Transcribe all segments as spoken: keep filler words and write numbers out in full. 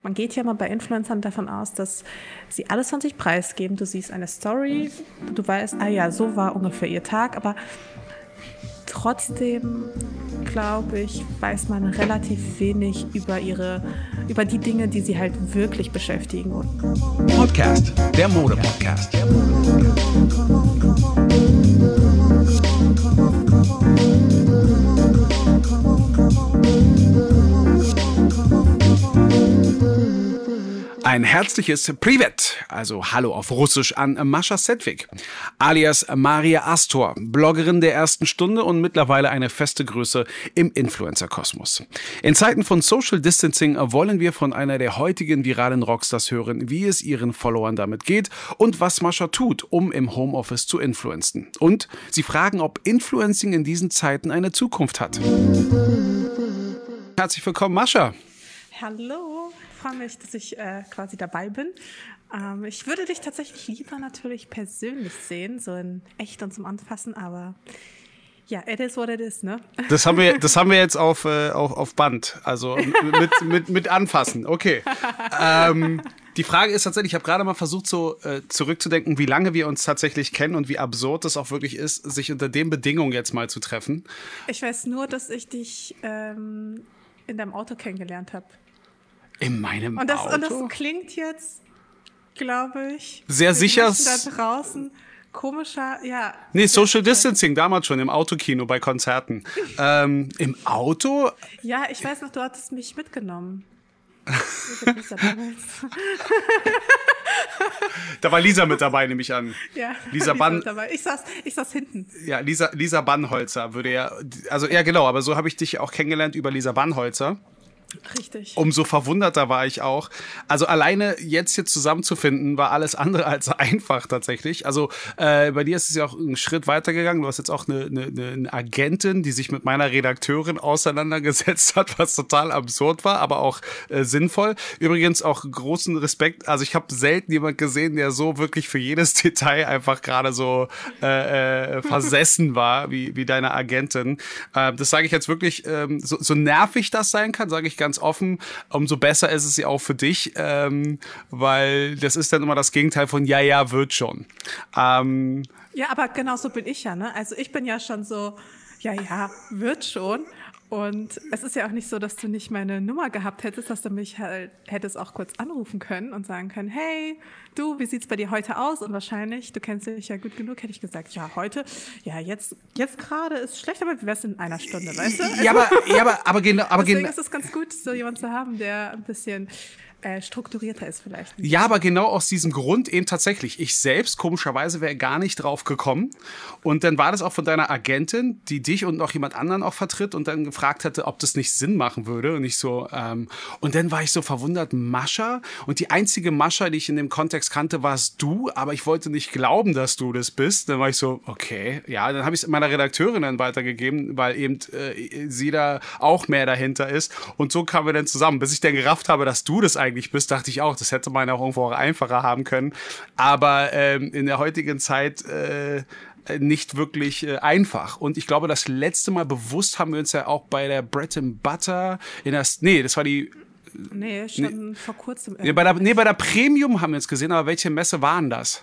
man geht ja mal bei Influencern davon aus, dass sie alles von sich preisgeben. Du siehst eine Story, du weißt, ah ja, so war ungefähr ihr Tag, aber trotzdem, glaube ich, weiß man relativ wenig über ihre, über die Dinge, die sie halt wirklich beschäftigen. Podcast, der Mode-Podcast. Der Ein herzliches Privet, also Hallo auf Russisch an Mascha Sedgwick, alias Maria Astor, Bloggerin der ersten Stunde und mittlerweile eine feste Größe im Influencer-Kosmos. In Zeiten von Social Distancing wollen wir von einer der heutigen viralen Rockstars hören, wie es ihren Followern damit geht und was Mascha tut, um im Homeoffice zu influenzen. Und sie fragen, ob Influencing in diesen Zeiten eine Zukunft hat. Herzlich willkommen, Mascha. Hallo, ich freue mich, dass ich äh, quasi dabei bin. Ähm, ich würde dich tatsächlich lieber natürlich persönlich sehen, so in echt und zum Anfassen, aber ja, it is what it is, ne? Das haben wir, das haben wir jetzt auf, äh, auf, auf Band, also mit, mit, mit Anfassen, okay. Ähm, die Frage ist tatsächlich, ich habe gerade mal versucht, so äh, zurückzudenken, wie lange wir uns tatsächlich kennen und wie absurd es auch wirklich ist, sich unter den Bedingungen jetzt mal zu treffen. Ich weiß nur, dass ich dich ähm, in deinem Auto kennengelernt habe. In meinem und das, Auto? Und das klingt jetzt, glaube ich, sehr sicher da draußen komischer, ja. Nee, Social Distancing, damals schon, im Autokino bei Konzerten. ähm, Im Auto? Ja, ich weiß noch, du hattest mich mitgenommen. Da war Lisa mit dabei, nehme ich an. Ja, Lisa Bann. Ich saß, ich saß hinten. Ja, Lisa, Lisa Bannholzer würde ja, also ja genau, aber so habe ich dich auch kennengelernt über Lisa Bannholzer. Richtig. Umso verwunderter war ich auch. Also alleine jetzt hier zusammenzufinden, war alles andere als einfach tatsächlich. Also äh, bei dir ist es ja auch einen Schritt weitergegangen. Du hast jetzt auch eine, eine, eine Agentin, die sich mit meiner Redakteurin auseinandergesetzt hat, was total absurd war, aber auch äh, sinnvoll. Übrigens auch großen Respekt. Also ich habe selten jemand gesehen, der so wirklich für jedes Detail einfach gerade so äh, äh, versessen war, wie, wie deine Agentin. Äh, das sage ich jetzt wirklich, ähm, so, so nervig das sein kann, sage ich ganz offen, umso besser ist es ja auch für dich, ähm, weil das ist dann immer das Gegenteil von ja, ja, wird schon. Ähm, ja, aber genau so bin ich ja, ne? Also ich bin ja schon so, ja, ja, wird schon. Und es ist ja auch nicht so, dass du nicht meine Nummer gehabt hättest, dass du mich halt hättest auch kurz anrufen können und sagen können, hey, du, wie sieht's bei dir heute aus? Und wahrscheinlich, du kennst dich ja gut genug, hätte ich gesagt, ja, heute, ja, jetzt, jetzt gerade ist schlecht, aber wie wär's in einer Stunde, weißt du? Also, ja, aber, ja, aber, aber genau, aber deswegen genau. ist es ganz gut, so jemanden zu haben, der ein bisschen äh, strukturierter ist vielleicht. Ja, aber genau aus diesem Grund eben tatsächlich. Ich selbst, komischerweise, wäre gar nicht drauf gekommen. Und dann war das auch von deiner Agentin, die dich und noch jemand anderen auch vertritt und dann gefragt hatte, ob das nicht Sinn machen würde. Und ich so, ähm, und dann war ich so verwundert, Mascha. Und die einzige Mascha, die ich in dem Kontext kannte, warst du. Aber ich wollte nicht glauben, dass du das bist. Dann war ich so, okay. Ja, dann habe ich es meiner Redakteurin dann weitergegeben, weil eben äh, sie da auch mehr dahinter ist. Und so kamen wir dann zusammen. Bis ich dann gerafft habe, dass du das eigentlich bist, dachte ich auch, das hätte man auch irgendwo auch einfacher haben können. Aber ähm, in der heutigen Zeit äh, nicht wirklich äh, einfach. Und ich glaube, das letzte Mal bewusst haben wir uns ja auch bei der Bread and Butter in der, nee, das war die Nee, schon nee, vor kurzem. Nee bei, der, nee, bei der Premium haben wir uns gesehen, aber welche Messe waren das?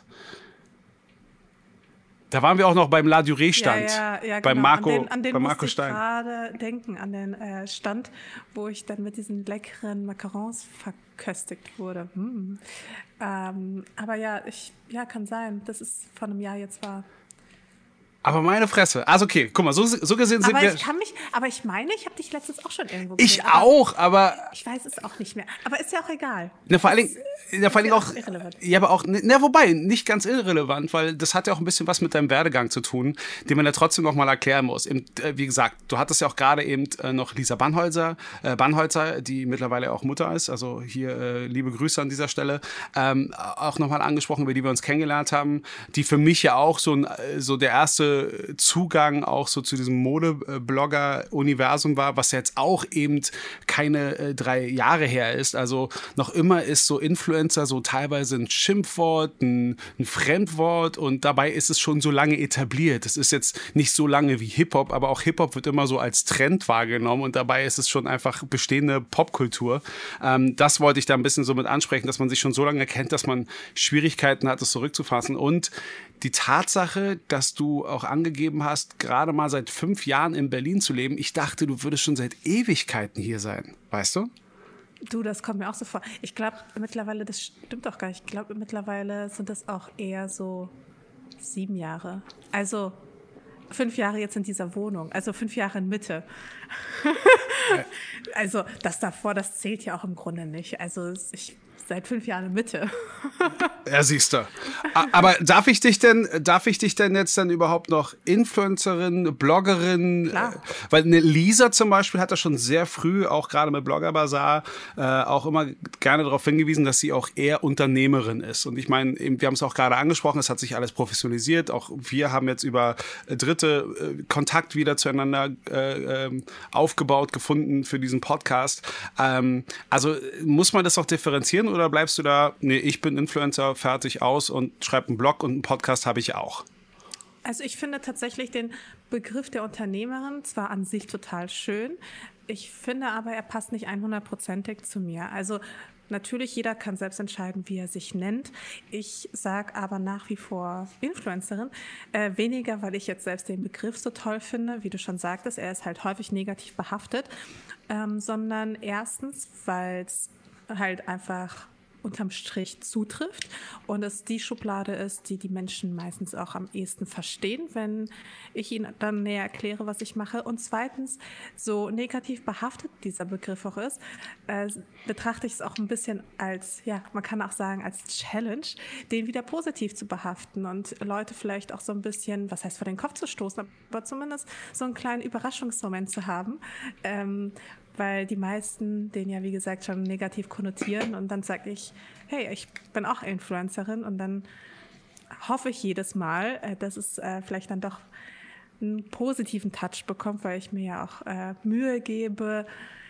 Da waren wir auch noch beim La Durée-Stand. Ja, ja, ja, beim genau. Marco, an den, an den bei Marco musste Stein. Ich gerade denken, an den äh, Stand, wo ich dann mit diesen leckeren Macarons verköstigt wurde. Hm. Ähm, aber ja, ich, ja, kann sein, dass es vor einem Jahr jetzt war. Aber meine Fresse. Also okay, guck mal, so, so gesehen sind aber wir... Ich kann mich, aber ich meine, ich habe dich letztens auch schon irgendwo gesehen. Ich aber auch, aber... Ich weiß es auch nicht mehr. Aber ist ja auch egal. Na, vor allen Dingen, na, vor allen Dingen auch... Irrelevant. Ja, aber auch... Na, wobei, nicht ganz irrelevant, weil das hat ja auch ein bisschen was mit deinem Werdegang zu tun, den man ja trotzdem noch mal erklären muss. Eben, äh, wie gesagt, du hattest ja auch gerade eben äh, noch Lisa Bannholzer, äh, Bannholzer, die mittlerweile auch Mutter ist. Also hier äh, liebe Grüße an dieser Stelle. Ähm, auch noch mal angesprochen, über die wir uns kennengelernt haben. Die für mich ja auch so, ein, so der erste erste Zugang auch so zu diesem Modeblogger-Universum war, was jetzt auch eben keine äh, drei Jahre her ist. Also noch immer ist so Influencer so teilweise ein Schimpfwort, ein, ein Fremdwort und dabei ist es schon so lange etabliert. Es ist jetzt nicht so lange wie Hip-Hop, aber auch Hip-Hop wird immer so als Trend wahrgenommen und dabei ist es schon einfach bestehende Popkultur. Ähm, das wollte ich da ein bisschen so mit ansprechen, dass man sich schon so lange kennt, dass man Schwierigkeiten hat, es zurückzufassen. Und die Tatsache, dass du auch angegeben hast, gerade mal seit fünf Jahren in Berlin zu leben, ich dachte, du würdest schon seit Ewigkeiten hier sein, weißt du? Du, das kommt mir auch so vor. Ich glaube mittlerweile, das stimmt doch gar nicht, ich glaube mittlerweile sind das auch eher so sieben Jahre. Also fünf Jahre jetzt in dieser Wohnung, also fünf Jahre in Mitte. Also das davor, das zählt ja auch im Grunde nicht. Also ich seit fünf Jahren in Mitte. Ja, siehst du. Aber darf ich dich denn, darf ich dich denn jetzt dann überhaupt noch Influencerin, Bloggerin? Klar. Weil eine Lisa zum Beispiel hat da schon sehr früh, auch gerade mit Blogger Bazaar, äh, auch immer gerne darauf hingewiesen, dass sie auch eher Unternehmerin ist. Und ich meine, wir haben es auch gerade angesprochen, es hat sich alles professionalisiert. Auch wir haben jetzt über Dritte äh, Kontakt wieder zueinander äh, äh, aufgebaut, gefunden für diesen Podcast. Ähm, also muss man das auch differenzieren oder bleibst du da, nee, ich bin Influencer, fertig, aus und schreibe einen Blog und einen Podcast habe ich auch? Also ich finde tatsächlich den Begriff der Unternehmerin zwar an sich total schön, ich finde aber, er passt nicht hundertprozentig zu mir. Also natürlich, jeder kann selbst entscheiden, wie er sich nennt. Ich sage aber nach wie vor Influencerin. Äh, weniger, weil ich jetzt selbst den Begriff so toll finde, wie du schon sagtest, er ist halt häufig negativ behaftet, ähm, sondern erstens, weil es halt einfach unterm Strich zutrifft und es die Schublade ist, die die Menschen meistens auch am ehesten verstehen, wenn ich ihnen dann näher erkläre, was ich mache. Und zweitens, so negativ behaftet dieser Begriff auch ist, äh, betrachte ich es auch ein bisschen als, ja, man kann auch sagen, als Challenge, den wieder positiv zu behaften und Leute vielleicht auch so ein bisschen, was heißt vor den Kopf zu stoßen, aber zumindest so einen kleinen Überraschungsmoment zu haben, ähm, weil die meisten den ja, wie gesagt, schon negativ konnotieren und dann sage ich, hey, ich bin auch Influencerin und dann hoffe ich jedes Mal, äh, dass es äh, vielleicht dann doch einen positiven Touch bekommt, weil ich mir ja auch äh, Mühe gebe,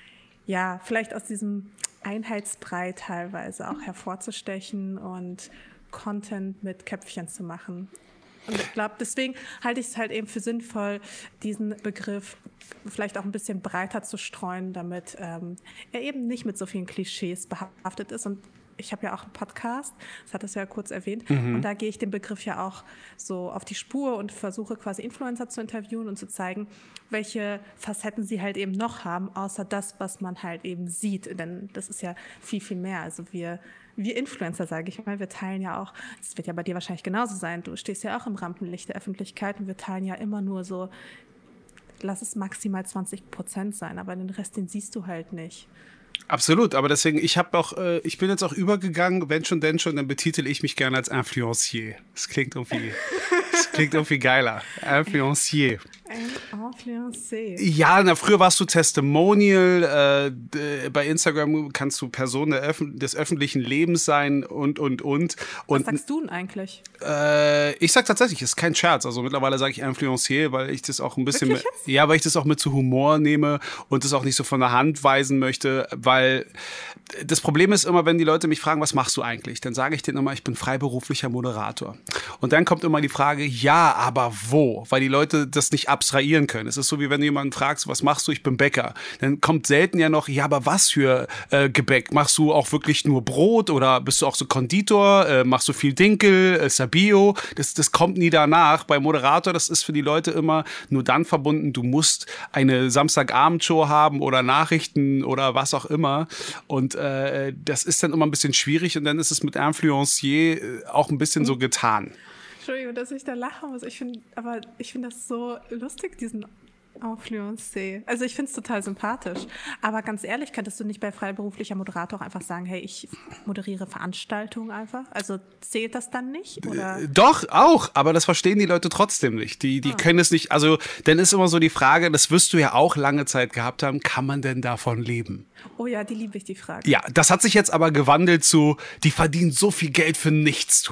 ja, vielleicht aus diesem Einheitsbrei teilweise auch hervorzustechen und Content mit Köpfchen zu machen. Und ich glaube, deswegen halte ich es halt eben für sinnvoll, diesen Begriff vielleicht auch ein bisschen breiter zu streuen, damit ähm, er eben nicht mit so vielen Klischees behaftet ist. Und ich habe ja auch einen Podcast, das hat es ja kurz erwähnt, mhm. und da gehe ich dem Begriff ja auch so auf die Spur und versuche quasi Influencer zu interviewen und zu zeigen, welche Facetten sie halt eben noch haben, außer das, was man halt eben sieht. Denn das ist ja viel, viel mehr. Also wir Wir Influencer, sage ich mal, wir teilen ja auch, das wird ja bei dir wahrscheinlich genauso sein, du stehst ja auch im Rampenlicht der Öffentlichkeit und wir teilen ja immer nur so, lass es maximal zwanzig Prozent sein, aber den Rest, den siehst du halt nicht. Absolut, aber deswegen, ich habe auch, äh, ich bin jetzt auch übergegangen, wenn schon, denn schon, dann betitel ich mich gerne als Influencier. Das klingt irgendwie, das klingt irgendwie geiler. Influencier. Ein Influencier. Ja, na, früher warst du Testimonial, äh, bei Instagram kannst du Person der Öff- des öffentlichen Lebens sein und, und, und. und Was sagst du denn eigentlich? Äh, ich sag tatsächlich, es ist kein Scherz. Also mittlerweile sage ich Influencier, weil ich das auch ein bisschen, mit, ja, weil ich das auch mit zu Humor nehme und das auch nicht so von der Hand weisen möchte, weil das Problem ist immer, wenn die Leute mich fragen, was machst du eigentlich? Dann sage ich denen immer, ich bin freiberuflicher Moderator. Und dann kommt immer die Frage, ja, aber wo? Weil die Leute das nicht abstrahieren können. Es ist so, wie wenn du jemanden fragst, was machst du? Ich bin Bäcker. Dann kommt selten ja noch, ja, aber was für äh, Gebäck? Machst du auch wirklich nur Brot oder bist du auch so Konditor? Äh, machst du viel Dinkel? Ist er Bio? Das, das kommt nie danach. Bei Moderator, das ist für die Leute immer nur dann verbunden, du musst eine Samstagabendshow haben oder Nachrichten oder was auch immer. Und äh, das ist dann immer ein bisschen schwierig und dann ist es mit Influencier auch ein bisschen so getan. Entschuldigung, dass ich da lachen muss. Ich finde, aber ich finde das so lustig, diesen Influencier. Also ich finde es total sympathisch. Aber ganz ehrlich, könntest du nicht bei freiberuflicher Moderator auch einfach sagen, hey, ich moderiere Veranstaltungen einfach? Also zählt das dann nicht? Oder? Doch, auch. Aber das verstehen die Leute trotzdem nicht. Die, die ah. können es nicht. Also dann ist immer so die Frage, das wirst du ja auch lange Zeit gehabt haben, kann man denn davon leben? Oh ja, die liebe ich, die Frage. Ja, das hat sich jetzt aber gewandelt zu, die verdienen so viel Geld für Nichtstun.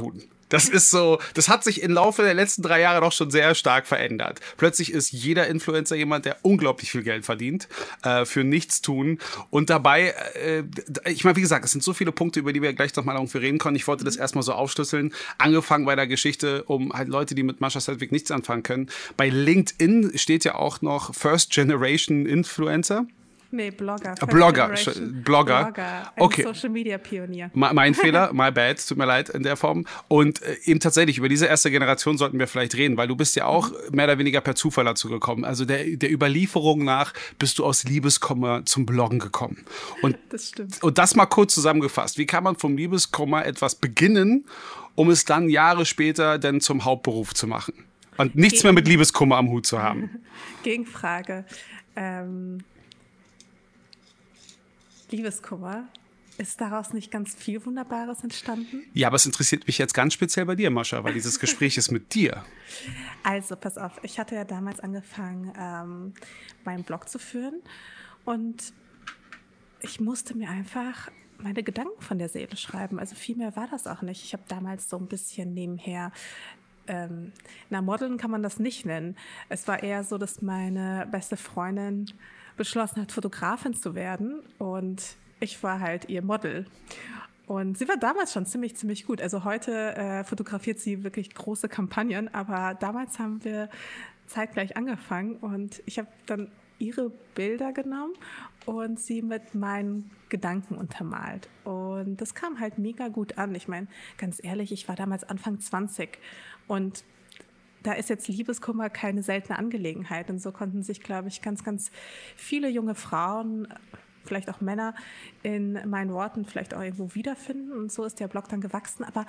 Das ist so, das hat sich im Laufe der letzten drei Jahre doch schon sehr stark verändert. Plötzlich ist jeder Influencer jemand, der unglaublich viel Geld verdient äh, für nichts tun. Und dabei, äh, ich meine, wie gesagt, es sind so viele Punkte, über die wir gleich nochmal irgendwie reden können. Ich wollte das erstmal so aufschlüsseln. Angefangen bei der Geschichte, um halt Leute, die mit Mascha Sedgwick nichts anfangen können. Bei LinkedIn steht ja auch noch First Generation Influencer. Nee, Blogger. Blogger, Blogger. Blogger, okay. Social Media Pionier. Mein Fehler, my bad, tut mir leid in der Form. Und äh, eben tatsächlich, über diese erste Generation sollten wir vielleicht reden, weil du bist ja auch mehr oder weniger per Zufall dazu gekommen. Also der, der Überlieferung nach bist du aus Liebeskummer zum Bloggen gekommen. Und, das stimmt. Und das mal kurz zusammengefasst. Wie kann man vom Liebeskummer etwas beginnen, um es dann Jahre später dann zum Hauptberuf zu machen? Und nichts Gegen- mehr mit Liebeskummer am Hut zu haben. Gegenfrage. Ähm... Liebeskummer, ist daraus nicht ganz viel Wunderbares entstanden? Ja, aber es interessiert mich jetzt ganz speziell bei dir, Mascha, weil dieses Gespräch ist mit dir. Also, pass auf, ich hatte ja damals angefangen, ähm, meinen Blog zu führen und ich musste mir einfach meine Gedanken von der Seele schreiben. Also viel mehr war das auch nicht. Ich habe damals so ein bisschen nebenher ähm, na, Modeln kann man das nicht nennen. Es war eher so, dass meine beste Freundin beschlossen hat, Fotografin zu werden und ich war halt ihr Model. Und sie war damals schon ziemlich, ziemlich gut. Also heute äh, fotografiert sie wirklich große Kampagnen, aber damals haben wir zeitgleich angefangen und ich habe dann ihre Bilder genommen und sie mit meinen Gedanken untermalt. Und das kam halt mega gut an. Ich meine, ganz ehrlich, ich war damals Anfang zwanzig und da ist jetzt Liebeskummer keine seltene Angelegenheit. Und so konnten sich, glaube ich, ganz, ganz viele junge Frauen, vielleicht auch Männer, in meinen Worten vielleicht auch irgendwo wiederfinden. Und so ist der Blog dann gewachsen. Aber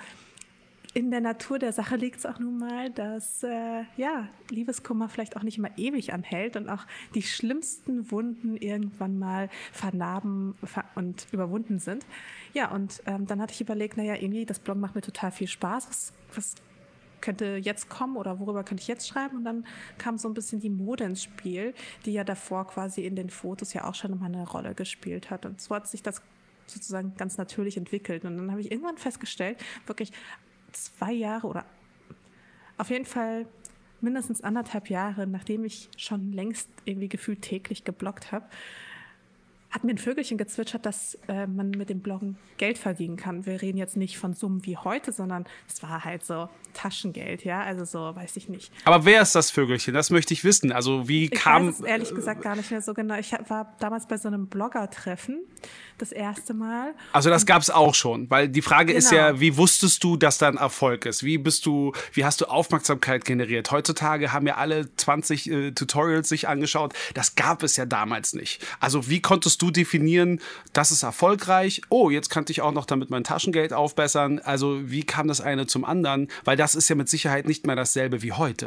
in der Natur der Sache liegt es auch nun mal, dass äh, ja, Liebeskummer vielleicht auch nicht immer ewig anhält und auch die schlimmsten Wunden irgendwann mal vernarben und überwunden sind. Ja, und ähm, dann hatte ich überlegt, naja, irgendwie, das Blog macht mir total viel Spaß. Was, was könnte jetzt kommen oder worüber könnte ich jetzt schreiben? Und dann kam so ein bisschen die Mode ins Spiel, die ja davor quasi in den Fotos ja auch schon immer eine Rolle gespielt hat. Und so hat sich das sozusagen ganz natürlich entwickelt. Und dann habe ich irgendwann festgestellt, wirklich zwei Jahre oder auf jeden Fall mindestens anderthalb Jahre, nachdem ich schon längst irgendwie gefühlt täglich gebloggt habe, hat mir ein Vögelchen gezwitschert, dass äh, man mit dem Bloggen Geld verdienen kann. Wir reden jetzt nicht von Summen wie heute, sondern es war halt so Taschengeld, ja, also so, weiß ich nicht. Aber wer ist das Vögelchen? Das möchte ich wissen. Also wie ich kam... Ich weiß es ehrlich gesagt gar nicht mehr so genau. Ich war damals bei so einem Blogger-Treffen das erste Mal. Also das gab es auch schon, weil die Frage genau. ist ja, wie wusstest du, dass da ein Erfolg ist? Wie bist du, wie hast du Aufmerksamkeit generiert? Heutzutage haben ja alle zwanzig äh, Tutorials sich angeschaut. Das gab es ja damals nicht. Also wie konntest du definieren, das ist erfolgreich? Oh, jetzt könnte ich auch noch damit mein Taschengeld aufbessern. Also wie kam das eine zum anderen? Weil das ist ja mit Sicherheit nicht mehr dasselbe wie heute.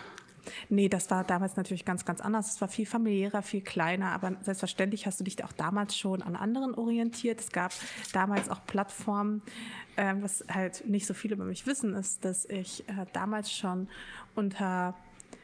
Nee, das war damals natürlich ganz, ganz anders. Es war viel familiärer, viel kleiner, aber selbstverständlich hast du dich auch damals schon an anderen orientiert. Es gab damals auch Plattformen, äh, was halt nicht so viele über mich wissen, ist, dass ich äh, damals schon unter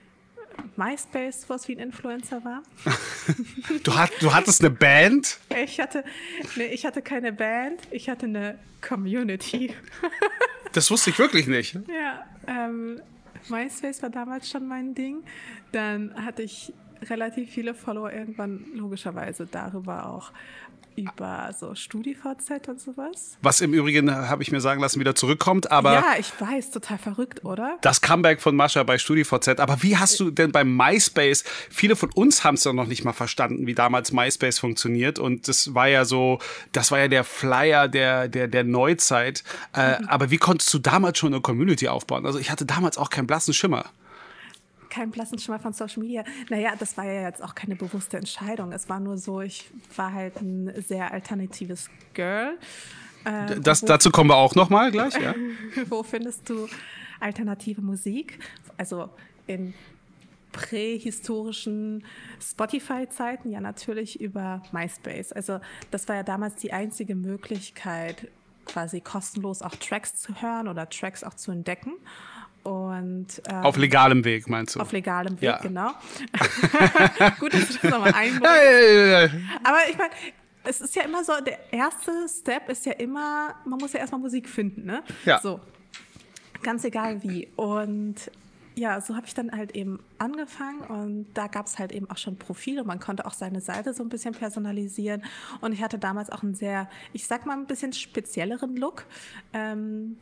MySpace sowas wie ein Influencer war. du, hat, du hattest eine Band? Ich hatte, nee, ich hatte keine Band, ich hatte eine Community. Das wusste ich wirklich nicht. Ja, ähm, MySpace war damals schon mein Ding. Dann hatte ich relativ viele Follower irgendwann logischerweise darüber auch über so StudiVZ und sowas. Was im Übrigen, habe ich mir sagen lassen, wieder zurückkommt, aber... Ja, ich weiß, total verrückt, oder? Das Comeback von Mascha bei StudiVZ. Aber wie hast du denn bei MySpace, viele von uns haben es ja noch nicht mal verstanden, wie damals MySpace funktioniert. Und das war ja so, das war ja der Flyer der, der, der Neuzeit. Äh, mhm. Aber wie konntest du damals schon eine Community aufbauen? Also ich hatte damals auch keinen blassen Schimmer. Keinen blassen Schimmer von Social Media. Naja, das war ja jetzt auch keine bewusste Entscheidung. Es war nur so, ich war halt ein sehr alternatives Girl. Äh, das, wo, dazu kommen wir auch noch mal gleich, ja. Wo findest du alternative Musik? Also in prähistorischen Spotify-Zeiten ja natürlich über MySpace. Also das war ja damals die einzige Möglichkeit, quasi kostenlos auch Tracks zu hören oder Tracks auch zu entdecken. Und, ähm, auf legalem Weg, meinst du? Auf legalem Weg, ja. Genau. Gut, dass du das nochmal einbringst. Aber ich meine, es ist ja immer so, der erste Step ist ja immer, man muss ja erstmal Musik finden, ne? Ja. So. Ganz egal wie. Und ja, so habe ich dann halt eben angefangen und da gab es halt eben auch schon Profile. Man konnte auch seine Seite so ein bisschen personalisieren und ich hatte damals auch einen sehr, ich sag mal, ein bisschen spezielleren Look. Ähm,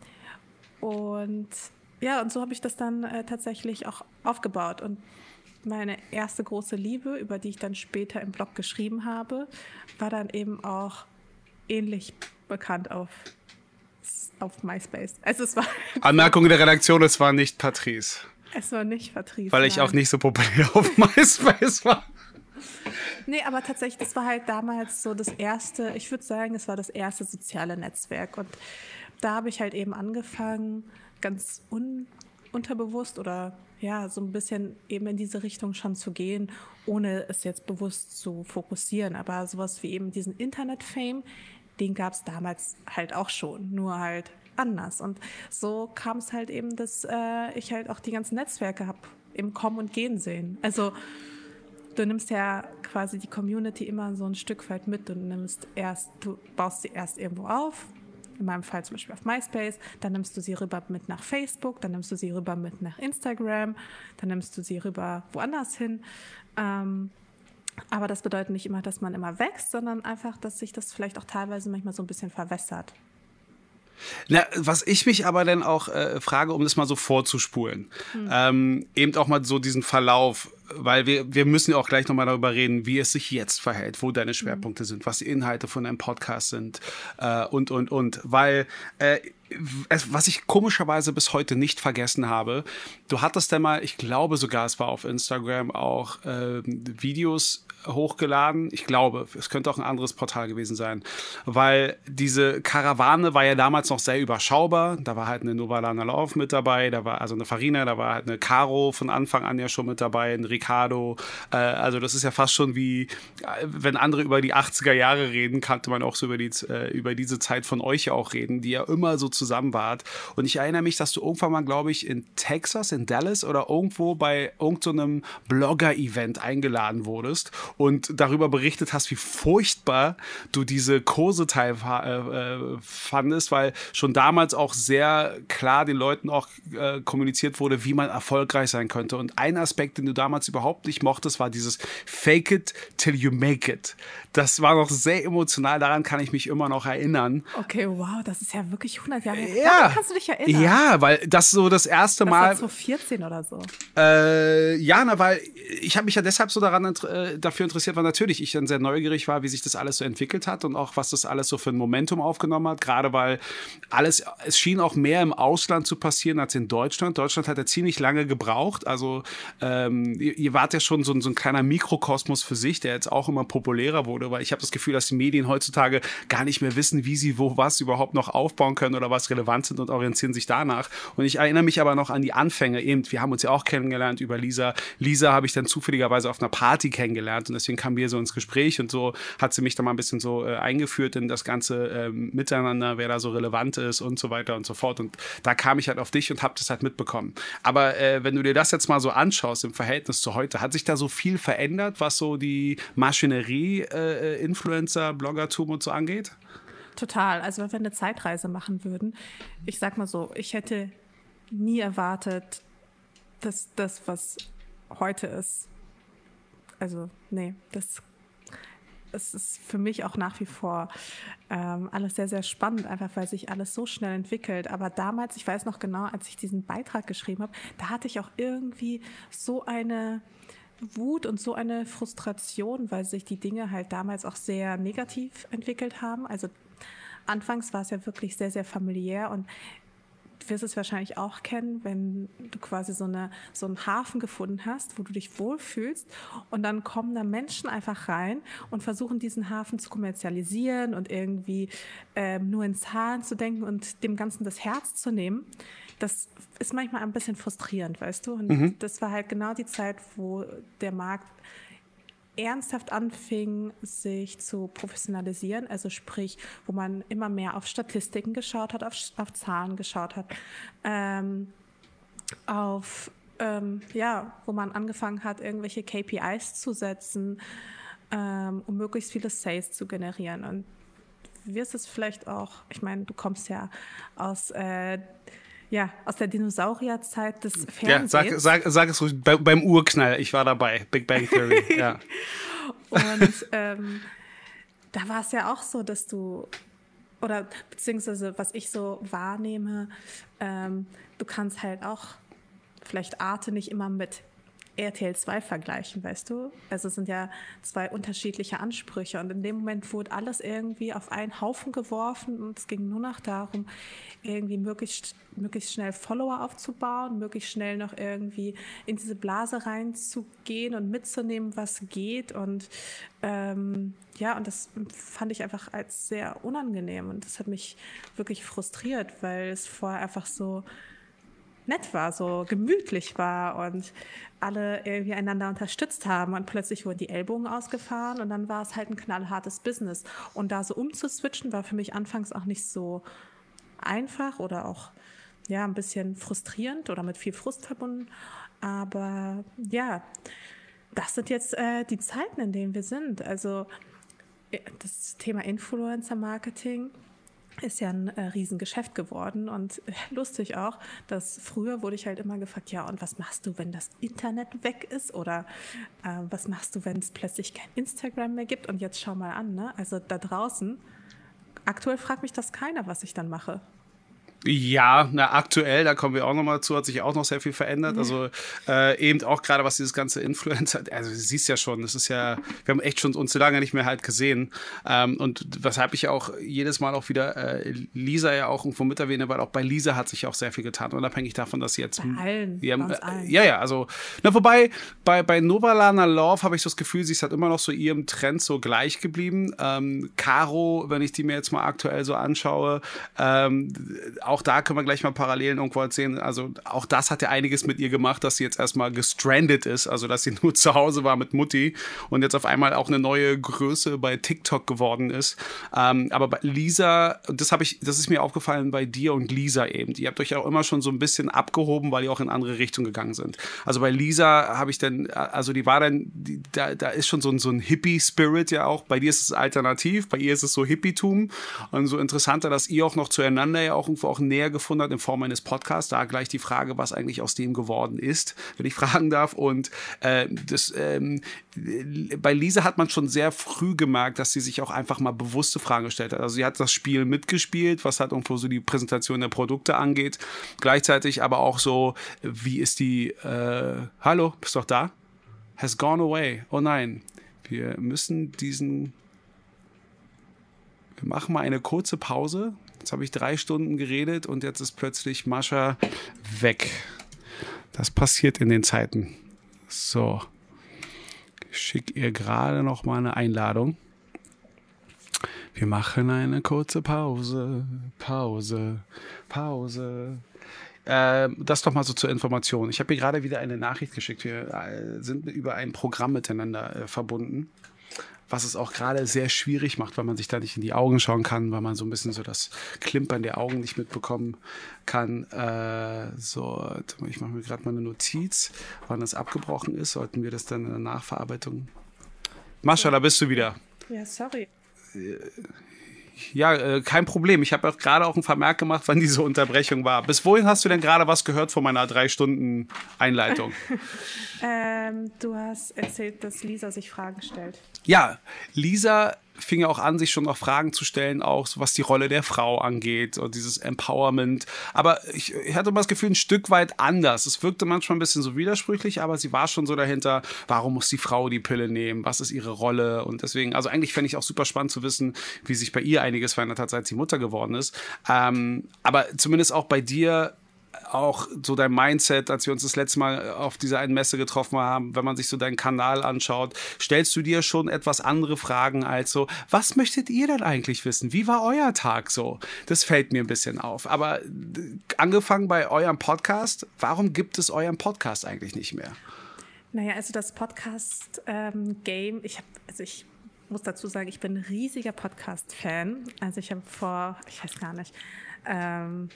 und ja, und so habe ich das dann äh, tatsächlich auch aufgebaut und meine erste große Liebe, über die ich dann später im Blog geschrieben habe, war dann eben auch ähnlich bekannt auf, auf MySpace. Also es war Anmerkung der Redaktion, es war nicht Patrice. Es war nicht Patrice. Weil ich nein. auch nicht so populär auf MySpace war. Nee, aber tatsächlich, das war halt damals so das erste, ich würde sagen, es war das erste soziale Netzwerk. Und da habe ich halt eben angefangen, ganz un, unterbewusst oder ja, so ein bisschen eben in diese Richtung schon zu gehen, ohne es jetzt bewusst zu fokussieren. Aber sowas wie eben diesen Internet-Fame, den gab es damals halt auch schon, nur halt anders. Und so kam es halt eben, dass äh, ich halt auch die ganzen Netzwerke habe im Kommen und Gehen sehen. Also du nimmst ja quasi die Community immer so ein Stück weit mit. Du nimmst erst, du baust sie erst irgendwo auf, in meinem Fall zum Beispiel auf MySpace, dann nimmst du sie rüber mit nach Facebook, dann nimmst du sie rüber mit nach Instagram, dann nimmst du sie rüber woanders hin. Ähm, aber das bedeutet nicht immer, dass man immer wächst, sondern einfach, dass sich das vielleicht auch teilweise manchmal so ein bisschen verwässert. Na, was ich mich aber dann auch äh, frage, um das mal so vorzuspulen, hm. ähm, eben auch mal so diesen Verlauf, weil wir, wir müssen ja auch gleich nochmal darüber reden, wie es sich jetzt verhält, wo deine Schwerpunkte hm. sind, was die Inhalte von deinem Podcast sind äh, und, und, und, weil äh, es, was ich komischerweise bis heute nicht vergessen habe, du hattest ja mal, ich glaube sogar, es war auf Instagram auch äh, Videos hochgeladen. Ich glaube, es könnte auch ein anderes Portal gewesen sein, weil diese Karawane war ja damals noch sehr überschaubar. Da war halt eine Novalana Love mit dabei, da war also eine Farina, da war halt eine Caro von Anfang an ja schon mit dabei, ein Ricardo. Äh, also das ist ja fast schon wie, wenn andere über die achtziger Jahre reden, kannte man auch so über, die, äh, über diese Zeit von euch ja auch reden, die ja immer so zusammen wart. Und ich erinnere mich, dass du irgendwann mal, glaube ich, in Texas, in Dallas oder irgendwo bei irgendeinem so Blogger-Event eingeladen wurdest und darüber berichtet hast, wie furchtbar du diese Kurse teil äh, fandest, weil schon damals auch sehr klar den Leuten auch äh, kommuniziert wurde, wie man erfolgreich sein könnte. Und ein Aspekt, den du damals überhaupt nicht mochtest, war dieses Fake it till you make it. Das war noch sehr emotional, daran kann ich mich immer noch erinnern. Okay, wow, das ist ja wirklich hundert Jahre her. Ja. Daran kannst du dich erinnern? Ja, weil das so das erste das Mal... Das war zwanzig vierzehn oder so. Äh, ja, na, weil ich habe mich ja deshalb so daran äh, dafür interessiert, weil natürlich ich dann sehr neugierig war, wie sich das alles so entwickelt hat und auch, was das alles so für ein Momentum aufgenommen hat. Gerade weil alles, es schien auch mehr im Ausland zu passieren als in Deutschland. Deutschland hat ja ziemlich lange gebraucht. Also ähm, ihr, ihr wart ja schon so, so ein kleiner Mikrokosmos für sich, der jetzt auch immer populärer wurde, weil ich habe das Gefühl, dass die Medien heutzutage gar nicht mehr wissen, wie sie wo was überhaupt noch aufbauen können oder was relevant sind und orientieren sich danach. Und ich erinnere mich aber noch an die Anfänge. Eben, wir haben uns ja auch kennengelernt über Lisa. Lisa habe ich dann zufälligerweise auf einer Party kennengelernt und deswegen kamen wir so ins Gespräch und so hat sie mich dann mal ein bisschen so äh, eingeführt in das ganze äh, Miteinander, wer da so relevant ist und so weiter und so fort. Und da kam ich halt auf dich und habe das halt mitbekommen. Aber äh, wenn du dir das jetzt mal so anschaust im Verhältnis zu heute, hat sich da so viel verändert, was so die Maschinerie, äh, Influencer, Bloggertum und so angeht? Total. Also wenn wir eine Zeitreise machen würden, ich sag mal so, ich hätte nie erwartet, dass das, was heute ist, also nee, das es ist für mich auch nach wie vor ähm, alles sehr, sehr spannend, einfach weil sich alles so schnell entwickelt. Aber damals, ich weiß noch genau, als ich diesen Beitrag geschrieben habe, da hatte ich auch irgendwie so eine Wut und so eine Frustration, weil sich die Dinge halt damals auch sehr negativ entwickelt haben. Also anfangs war es ja wirklich sehr, sehr familiär und du wirst es wahrscheinlich auch kennen, wenn du quasi so, eine, so einen Hafen gefunden hast, wo du dich wohlfühlst und dann kommen da Menschen einfach rein und versuchen diesen Hafen zu kommerzialisieren und irgendwie ähm, nur in Zahlen zu denken und dem Ganzen das Herz zu nehmen. Das ist manchmal ein bisschen frustrierend, weißt du? Und mhm. das war halt genau die Zeit, wo der Markt ernsthaft anfing, sich zu professionalisieren, also sprich, wo man immer mehr auf Statistiken geschaut hat, auf, auf Zahlen geschaut hat, ähm, auf, ähm, ja, wo man angefangen hat, irgendwelche K P Is zu setzen, ähm, um möglichst viele Sales zu generieren. Und du wirst es vielleicht auch, ich meine, du kommst ja aus äh, ja, aus der Dinosaurierzeit des Ja, Fernsehens. sag, sag, sag es ruhig, bei, beim Urknall, ich war dabei, Big Bang Theory, ja. Und ähm, da war es ja auch so, dass du, oder beziehungsweise was ich so wahrnehme, ähm, du kannst halt auch vielleicht Arte nicht immer mit R T L zwei vergleichen, weißt du? Also es sind ja zwei unterschiedliche Ansprüche und in dem Moment wurde alles irgendwie auf einen Haufen geworfen und es ging nur noch darum, irgendwie möglichst, möglichst schnell Follower aufzubauen, möglichst schnell noch irgendwie in diese Blase reinzugehen und mitzunehmen, was geht und ähm, ja, und das fand ich einfach als sehr unangenehm und das hat mich wirklich frustriert, weil es vorher einfach so nett war, so gemütlich war und alle irgendwie einander unterstützt haben und plötzlich wurden die Ellbogen ausgefahren und dann war es halt ein knallhartes Business. Und da so umzuswitchen war für mich anfangs auch nicht so einfach oder auch ja ein bisschen frustrierend oder mit viel Frust verbunden. Aber ja, das sind jetzt äh, die Zeiten, in denen wir sind. Also das Thema Influencer-Marketing ist ja ein äh, Riesengeschäft geworden und äh, lustig auch, dass früher wurde ich halt immer gefragt, ja und was machst du, wenn das Internet weg ist oder äh, was machst du, wenn es plötzlich kein Instagram mehr gibt und jetzt schau mal an, ne? Also da draußen, aktuell fragt mich das keiner, was ich dann mache. Ja, na, aktuell, da kommen wir auch nochmal zu, hat sich auch noch sehr viel verändert. Ja. Also äh, eben auch gerade was dieses ganze Influencer, also du siehst ja schon, das ist ja, wir haben echt schon uns so lange nicht mehr halt gesehen. Ähm, und weshalb ich auch jedes Mal auch wieder äh, Lisa ja auch irgendwo mit erwähne, weil auch bei Lisa hat sich auch sehr viel getan, unabhängig davon, dass sie jetzt... Bei allen, ja, bei uns äh, allen. ja, ja, also, na, wobei bei, bei Novalana Love habe ich so das Gefühl, sie ist halt immer noch so ihrem Trend so gleich geblieben. Ähm, Caro, wenn ich die mir jetzt mal aktuell so anschaue, ähm, auch da können wir gleich mal Parallelen irgendwo erzählen. Also auch das hat ja einiges mit ihr gemacht, dass sie jetzt erstmal gestrandet ist, also dass sie nur zu Hause war mit Mutti und jetzt auf einmal auch eine neue Größe bei TikTok geworden ist. Ähm, aber bei Lisa, das habe ich, das ist mir aufgefallen bei dir und Lisa eben. Ihr habt euch auch immer schon so ein bisschen abgehoben, weil ihr auch in andere Richtungen gegangen sind. Also bei Lisa habe ich dann, also die war dann, die, da, da ist schon so ein, so ein Hippie-Spirit ja auch. Bei dir ist es alternativ, bei ihr ist es so Hippietum und so interessanter, dass ihr auch noch zueinander ja auch irgendwo auch näher gefunden hat in Form eines Podcasts. Da gleich die Frage, was eigentlich aus dem geworden ist, wenn ich fragen darf. Und äh, das, ähm, bei Lisa hat man schon sehr früh gemerkt, dass sie sich auch einfach mal bewusste Fragen gestellt hat. Also sie hat das Spiel mitgespielt, was halt irgendwo so die Präsentation der Produkte angeht. Gleichzeitig aber auch so, wie ist die, äh, hallo, bist du doch da? Has gone away. Oh nein, wir müssen diesen, wir machen mal eine kurze Pause. Jetzt habe ich drei Stunden geredet und jetzt ist plötzlich Mascha weg. Das passiert in den Zeiten. So. Ich schicke ihr gerade noch mal eine Einladung. Wir machen eine kurze Pause. Pause. Pause. Äh, das doch mal so zur Information. Ich habe ihr gerade wieder eine Nachricht geschickt. Wir äh, sind über ein Programm miteinander äh, verbunden, was es auch gerade sehr schwierig macht, weil man sich da nicht in die Augen schauen kann, weil man so ein bisschen so das Klimpern der Augen nicht mitbekommen kann. Äh, so, ich mache mir gerade mal eine Notiz, wann das abgebrochen ist. Sollten wir das dann in der Nachverarbeitung... Mascha, da bist du wieder. Ja, sorry. Ja, äh, kein Problem. Ich habe auch gerade auch einen Vermerk gemacht, wann diese Unterbrechung war. Bis wohin hast du denn gerade was gehört von meiner drei Stunden Einleitung? ähm, du hast erzählt, dass Lisa sich Fragen stellt. Ja, Lisa fing ja auch an, sich schon noch Fragen zu stellen, auch so was die Rolle der Frau angeht und dieses Empowerment. Aber ich, ich hatte immer das Gefühl, ein Stück weit anders. Es wirkte manchmal ein bisschen so widersprüchlich, aber sie war schon so dahinter, warum muss die Frau die Pille nehmen? Was ist ihre Rolle? Und deswegen, also eigentlich fände ich auch super spannend zu wissen, wie sich bei ihr einiges verändert hat, seit sie Mutter geworden ist. Ähm, aber zumindest auch bei dir, auch so dein Mindset, als wir uns das letzte Mal auf dieser einen Messe getroffen haben, wenn man sich so deinen Kanal anschaut, stellst du dir schon etwas andere Fragen als so, was möchtet ihr denn eigentlich wissen? Wie war euer Tag so? Das fällt mir ein bisschen auf. Aber angefangen bei eurem Podcast, warum gibt es euren Podcast eigentlich nicht mehr? Naja, also das Podcast-Game, ähm, ich habe, also ich muss dazu sagen, ich bin ein riesiger Podcast-Fan. Also ich habe vor, ich weiß gar nicht, ähm,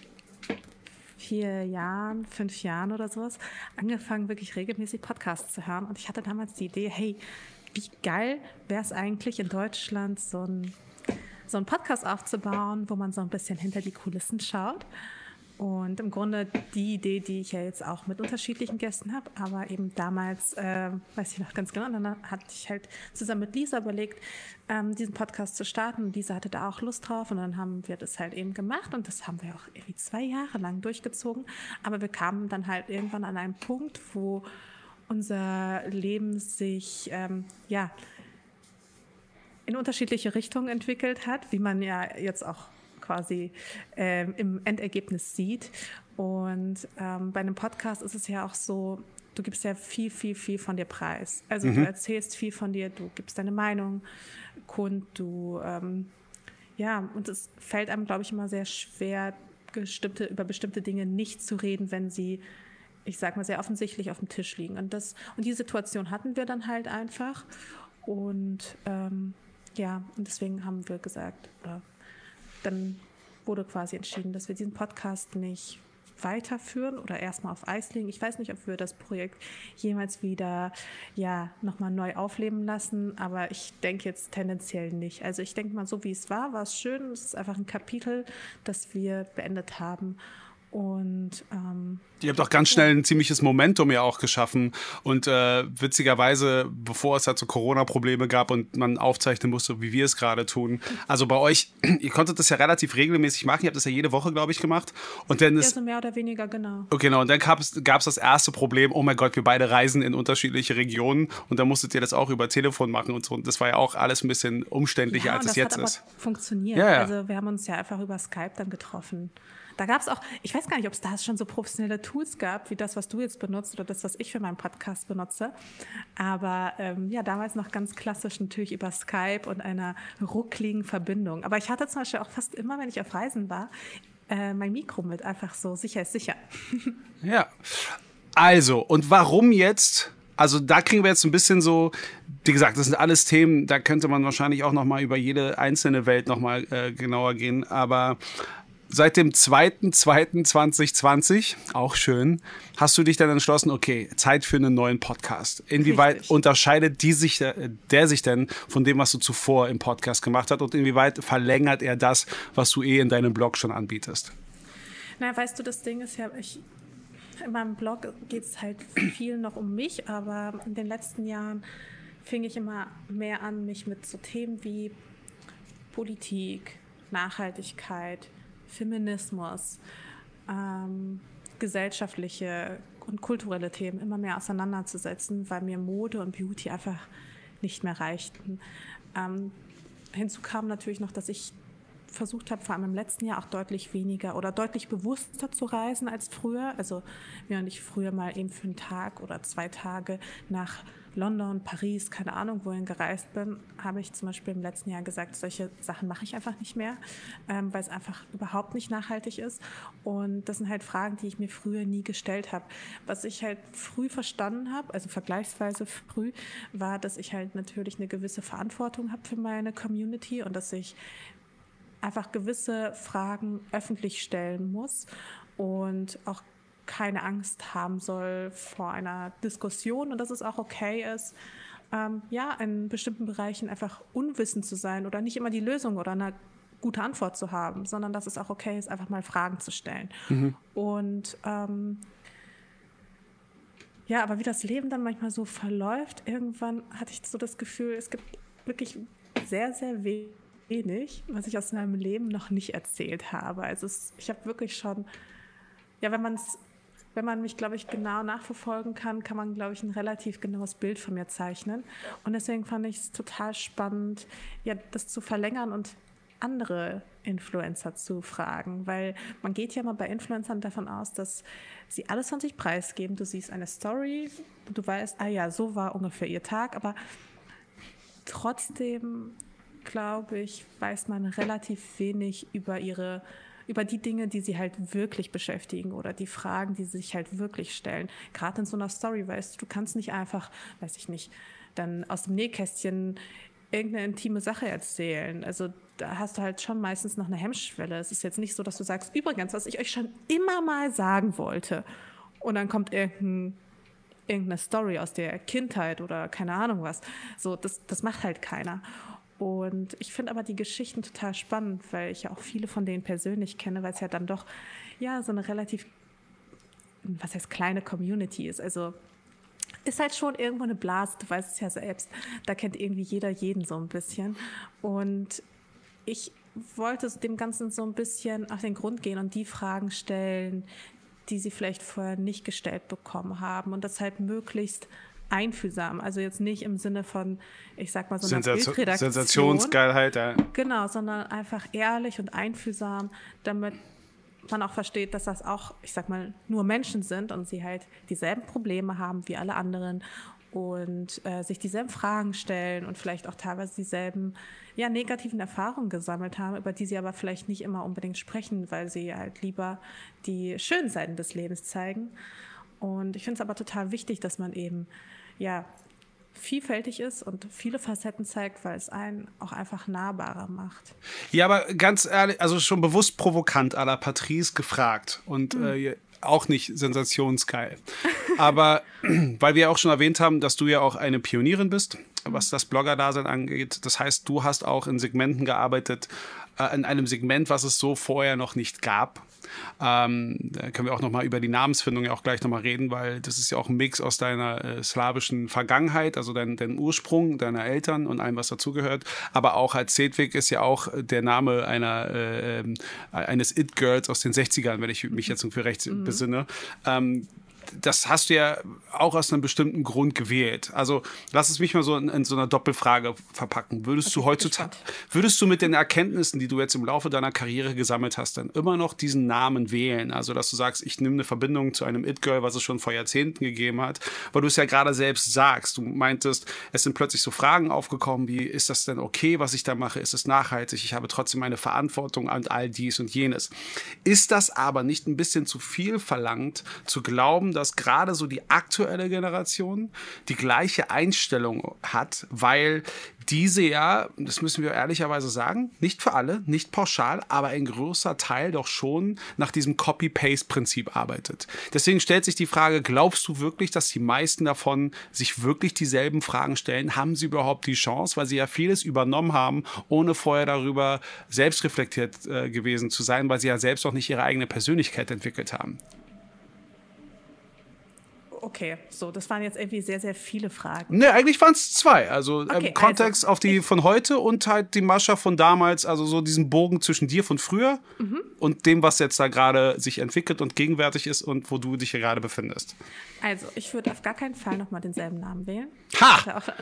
vier Jahren, fünf Jahren oder sowas, angefangen, wirklich regelmäßig Podcasts zu hören. Und ich hatte damals die Idee, hey, wie geil wäre es eigentlich in Deutschland, so ein, so einen Podcast aufzubauen, wo man so ein bisschen hinter die Kulissen schaut. Und im Grunde die Idee, die ich ja jetzt auch mit unterschiedlichen Gästen habe, aber eben damals, äh, weiß ich noch ganz genau, dann hatte ich halt zusammen mit Lisa überlegt, ähm, diesen Podcast zu starten. Und Lisa hatte da auch Lust drauf und dann haben wir das halt eben gemacht und das haben wir auch irgendwie zwei Jahre lang durchgezogen. Aber wir kamen dann halt irgendwann an einen Punkt, wo unser Leben sich, ähm, ja, in unterschiedliche Richtungen entwickelt hat, wie man ja jetzt auch quasi ähm, im Endergebnis sieht. Und ähm, bei einem Podcast ist es ja auch so, du gibst ja viel, viel, viel von dir preis. Also mhm. du erzählst viel von dir, du gibst deine Meinung kund, du, ähm, ja, und es fällt einem, glaube ich, immer sehr schwer, bestimmte, über bestimmte Dinge nicht zu reden, wenn sie, ich sag mal, sehr offensichtlich auf dem Tisch liegen. Und, das, und die Situation hatten wir dann halt einfach. Und ähm, ja, und deswegen haben wir gesagt, oder dann wurde quasi entschieden, dass wir diesen Podcast nicht weiterführen oder erstmal auf Eis legen. Ich weiß nicht, ob wir das Projekt jemals wieder ja, nochmal neu aufleben lassen, aber ich denke jetzt tendenziell nicht. Also ich denke mal, so wie es war, war es schön. Es ist einfach ein Kapitel, das wir beendet haben. Und ähm, ihr habt auch ganz schnell ein ziemliches Momentum ja auch geschaffen und äh, witzigerweise, bevor es halt so Corona-Probleme gab und man aufzeichnen musste, wie wir es gerade tun. Also bei euch, ihr konntet das ja relativ regelmäßig machen, ihr habt das ja jede Woche, glaube ich, gemacht. Und dann ist, ja, so mehr oder weniger, genau. Okay, genau, und dann gab es gab es das erste Problem, oh mein Gott, wir beide reisen in unterschiedliche Regionen und dann musstet ihr das auch über Telefon machen und so. Und das war ja auch alles ein bisschen umständlicher, ja, als es jetzt ist. Das hat aber funktioniert. Ja, ja. Also wir haben uns ja einfach über Skype dann getroffen. Da gab es auch, ich weiß gar nicht, ob es da schon so professionelle Tools gab, wie das, was du jetzt benutzt oder das, was ich für meinen Podcast benutze. Aber ähm, ja, damals noch ganz klassisch natürlich über Skype und einer ruckligen Verbindung. Aber ich hatte zum Beispiel auch fast immer, wenn ich auf Reisen war, äh, mein Mikro mit, einfach so sicher ist sicher. Ja, also und warum jetzt? Also da kriegen wir jetzt ein bisschen so, wie gesagt, das sind alles Themen, da könnte man wahrscheinlich auch noch mal über jede einzelne Welt noch mal äh, genauer gehen, aber seit dem zweiten zweiten zweitausendzwanzig, auch schön, hast du dich dann entschlossen, okay, Zeit für einen neuen Podcast. Inwieweit Richtig. unterscheidet die sich, der sich denn von dem, was du zuvor im Podcast gemacht hast und inwieweit verlängert er das, was du eh in deinem Blog schon anbietest? Na, weißt du, das Ding ist ja, ich, in meinem Blog geht es halt viel noch um mich, aber in den letzten Jahren fing ich immer mehr an, mich mit so Themen wie Politik, Nachhaltigkeit, Feminismus, ähm, gesellschaftliche und kulturelle Themen immer mehr auseinanderzusetzen, weil mir Mode und Beauty einfach nicht mehr reichten. Ähm, hinzu kam natürlich noch, dass ich versucht habe, vor allem im letzten Jahr auch deutlich weniger oder deutlich bewusster zu reisen als früher. Also während ich früher mal eben für einen Tag oder zwei Tage nach London, Paris, keine Ahnung wohin gereist bin, habe ich zum Beispiel im letzten Jahr gesagt, solche Sachen mache ich einfach nicht mehr, ähm, weil es einfach überhaupt nicht nachhaltig ist. Und das sind halt Fragen, die ich mir früher nie gestellt habe. Was ich halt früh verstanden habe, also vergleichsweise früh, war, dass ich halt natürlich eine gewisse Verantwortung habe für meine Community und dass ich einfach gewisse Fragen öffentlich stellen muss und auch keine Angst haben soll vor einer Diskussion und dass es auch okay ist, ähm, ja, in bestimmten Bereichen einfach unwissend zu sein oder nicht immer die Lösung oder eine gute Antwort zu haben, sondern dass es auch okay ist, einfach mal Fragen zu stellen. Mhm. Und ähm, ja, aber wie das Leben dann manchmal so verläuft, irgendwann hatte ich so das Gefühl, es gibt wirklich sehr, sehr wenig, was ich aus meinem Leben noch nicht erzählt habe. Also es, ich habe wirklich schon, ja, wenn man es Wenn man mich, glaube ich, genau nachverfolgen kann, kann man, glaube ich, ein relativ genaues Bild von mir zeichnen. Und deswegen fand ich es total spannend, ja, das zu verlängern und andere Influencer zu fragen. Weil man geht ja mal bei Influencern davon aus, dass sie alles von sich preisgeben. Du siehst eine Story, du weißt, ah ja, so war ungefähr ihr Tag. Aber trotzdem, glaube ich, weiß man relativ wenig über ihre über die Dinge, die sie halt wirklich beschäftigen oder die Fragen, die sie sich halt wirklich stellen. Gerade in so einer Story, weißt du, du kannst nicht einfach, weiß ich nicht, dann aus dem Nähkästchen irgendeine intime Sache erzählen. Also da hast du halt schon meistens noch eine Hemmschwelle. Es ist jetzt nicht so, dass du sagst, übrigens, was ich euch schon immer mal sagen wollte. Und dann kommt irgendein, irgendeine Story aus der Kindheit oder keine Ahnung was. So, das, das macht halt keiner. Und ich finde aber die Geschichten total spannend, weil ich ja auch viele von denen persönlich kenne, weil es ja dann doch ja so eine relativ, was heißt kleine Community ist. Also ist halt schon irgendwo eine Blase, du weißt es ja selbst. Da kennt irgendwie jeder jeden so ein bisschen. Und ich wollte dem Ganzen so ein bisschen auf den Grund gehen und die Fragen stellen, die sie vielleicht vorher nicht gestellt bekommen haben. Und das halt möglichst einfühlsam. Also jetzt nicht im Sinne von, ich sag mal, so einer Sensation, Bildredaktion. Sensationsgeilheit, ja. Genau, sondern einfach ehrlich und einfühlsam, damit man auch versteht, dass das auch, ich sag mal, nur Menschen sind und sie halt dieselben Probleme haben wie alle anderen und äh, sich dieselben Fragen stellen und vielleicht auch teilweise dieselben ja, negativen Erfahrungen gesammelt haben, über die sie aber vielleicht nicht immer unbedingt sprechen, weil sie halt lieber die schönen Seiten des Lebens zeigen. Und ich finde es aber total wichtig, dass man eben ja vielfältig ist und viele Facetten zeigt, weil es einen auch einfach nahbarer macht. Ja, aber ganz ehrlich, also schon bewusst provokant à la Patrice gefragt und mhm. äh, auch nicht sensationsgeil. Aber weil wir auch schon erwähnt haben, dass du ja auch eine Pionierin bist, was das Blogger-Dasein angeht. Das heißt, du hast auch in Segmenten gearbeitet, äh, in einem Segment, was es so vorher noch nicht gab. Ähm, da können wir auch nochmal über die Namensfindung ja auch gleich nochmal reden, weil das ist ja auch ein Mix aus deiner äh, slawischen Vergangenheit, also dein, dein Ursprung, deiner Eltern und allem, was dazugehört. Aber auch als Sedwig ist ja auch der Name einer äh, eines It-Girls aus den sechzigern, wenn ich mich jetzt für recht mhm. besinne. Ähm, das hast du ja auch aus einem bestimmten Grund gewählt. Also lass es mich mal so in, in so einer Doppelfrage verpacken. Würdest okay, du heutzutage, würdest du mit den Erkenntnissen, die du jetzt im Laufe deiner Karriere gesammelt hast, dann immer noch diesen Namen wählen? Also dass du sagst, ich nehme eine Verbindung zu einem It-Girl, was es schon vor Jahrzehnten gegeben hat, weil du es ja gerade selbst sagst. Du meintest, es sind plötzlich so Fragen aufgekommen, wie ist das denn okay, was ich da mache? Ist es nachhaltig? Ich habe trotzdem eine Verantwortung an all dies und jenes. Ist das aber nicht ein bisschen zu viel verlangt, zu glauben, dass gerade so die aktuelle Generation die gleiche Einstellung hat, weil diese ja, das müssen wir ehrlicherweise sagen, nicht für alle, nicht pauschal, aber ein großer Teil doch schon nach diesem Copy-Paste-Prinzip arbeitet. Deswegen stellt sich die Frage, glaubst du wirklich, dass die meisten davon sich wirklich dieselben Fragen stellen? Haben sie überhaupt die Chance, weil sie ja vieles übernommen haben, ohne vorher darüber selbst reflektiert äh, gewesen zu sein, weil sie ja selbst auch nicht ihre eigene Persönlichkeit entwickelt haben? Okay, so, das waren jetzt irgendwie sehr, sehr viele Fragen. Ne, eigentlich waren es zwei. Also okay, im Kontext also, auf die von heute und halt die Mascha von damals, also so diesen Bogen zwischen dir von früher mhm. und dem, was jetzt da gerade sich entwickelt und gegenwärtig ist und wo du dich hier gerade befindest. Also, ich würde auf gar keinen Fall nochmal denselben Namen wählen. Ha! Auf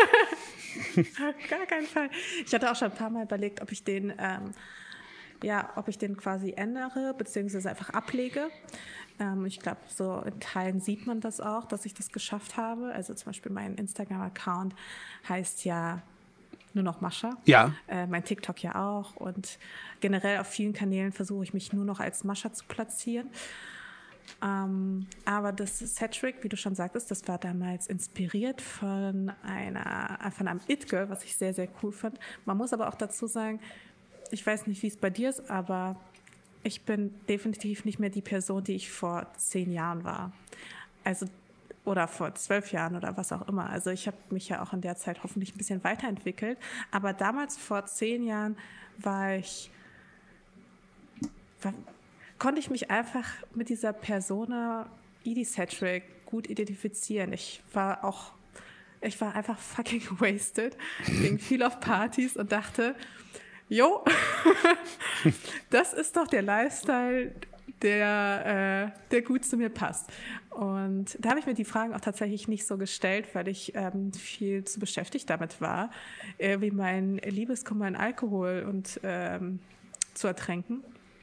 gar keinen Fall. Ich hatte auch schon ein paar Mal überlegt, ob ich den, ähm, ja, ob ich den quasi ändere, beziehungsweise einfach ablege. Ich glaube, so in Teilen sieht man das auch, dass ich das geschafft habe. Also zum Beispiel mein Instagram-Account heißt ja nur noch Mascha. Ja. Äh, mein TikTok ja auch. Und generell auf vielen Kanälen versuche ich mich nur noch als Mascha zu platzieren. Ähm, aber das Sedgwick, wie du schon sagtest, das war damals inspiriert von, einer, von einem It-Girl, was ich sehr, sehr cool fand. Man muss aber auch dazu sagen, ich weiß nicht, wie es bei dir ist, aber ich bin definitiv nicht mehr die Person, die ich vor zehn Jahren war. Also, oder vor zwölf Jahren oder was auch immer. Also ich habe mich ja auch in der Zeit hoffentlich ein bisschen weiterentwickelt. Aber damals, vor zehn Jahren, war ich, war, konnte ich mich einfach mit dieser Persona Edie Sedgwick gut identifizieren. Ich war auch, ich war einfach fucking wasted, ging viel auf Partys und dachte, jo, das ist doch der Lifestyle, der, äh, der gut zu mir passt. Und da habe ich mir die Fragen auch tatsächlich nicht so gestellt, weil ich ähm, viel zu beschäftigt damit war, äh, wie mein Liebeskummer in Alkohol und ähm, zu ertränken.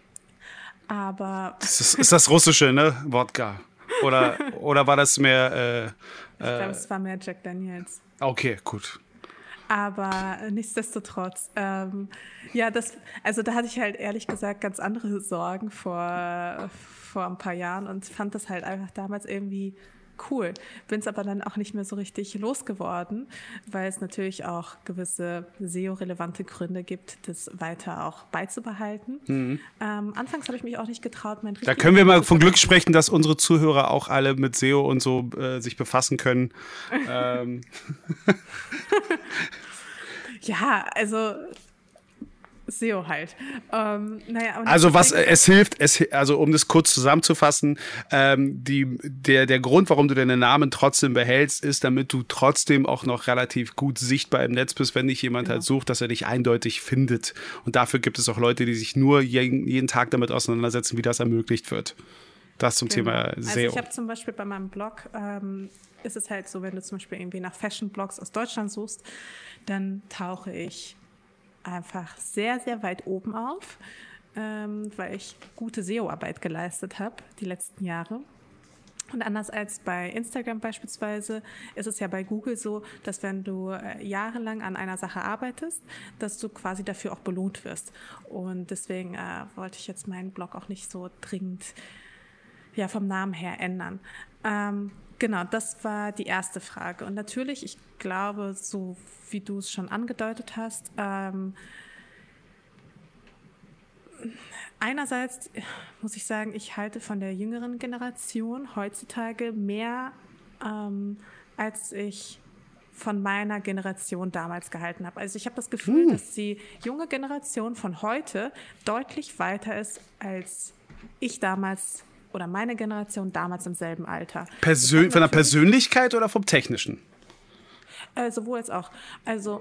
Aber ist das, ist das russische, ne? Wodka. Oder, oder war das mehr äh, ich glaube, es war mehr Jack Daniels. Okay, gut. Aber nichtsdestotrotz, ähm, ja, das, also da hatte ich halt ehrlich gesagt ganz andere Sorgen vor, vor ein paar Jahren und fand das halt einfach damals irgendwie cool. Bin es aber dann auch nicht mehr so richtig losgeworden, weil es natürlich auch gewisse S E O-relevante Gründe gibt, das weiter auch beizubehalten. Mhm. Ähm, anfangs habe ich mich auch nicht getraut, mein Da können wir mal von Glück sprechen, dass unsere Zuhörer auch alle mit S E O und so äh, sich befassen können. ähm. Ja, also S E O halt. Ähm, naja, also was äh, es hilft, es, also um das kurz zusammenzufassen, ähm, die, der, der Grund, warum du deinen Namen trotzdem behältst, ist, damit du trotzdem auch noch relativ gut sichtbar im Netz bist, wenn dich jemand genau. halt sucht, dass er dich eindeutig findet. Und dafür gibt es auch Leute, die sich nur jeden, jeden Tag damit auseinandersetzen, wie das ermöglicht wird. Das zum genau. Thema S E O. Also ich habe zum Beispiel bei meinem Blog, ähm, ist es halt so, wenn du zum Beispiel irgendwie nach Fashion-Blogs aus Deutschland suchst, dann tauche ich einfach sehr, sehr weit oben auf, ähm, weil ich gute S E O-Arbeit geleistet habe die letzten Jahre. Und anders als bei Instagram beispielsweise ist es ja bei Google so, dass wenn du äh, jahrelang an einer Sache arbeitest, dass du quasi dafür auch belohnt wirst. Und deswegen äh, wollte ich jetzt meinen Blog auch nicht so dringend ja, vom Namen her ändern. Ähm, Genau, das war die erste Frage. Und natürlich, ich glaube, so wie du es schon angedeutet hast, ähm, einerseits muss ich sagen, ich halte von der jüngeren Generation heutzutage mehr, ähm, als ich von meiner Generation damals gehalten habe. Also ich habe das Gefühl, hm. dass die junge Generation von heute deutlich weiter ist, als ich damals oder meine Generation damals im selben Alter. Persön- von der Persönlichkeit oder vom Technischen? Äh, sowohl als auch. Also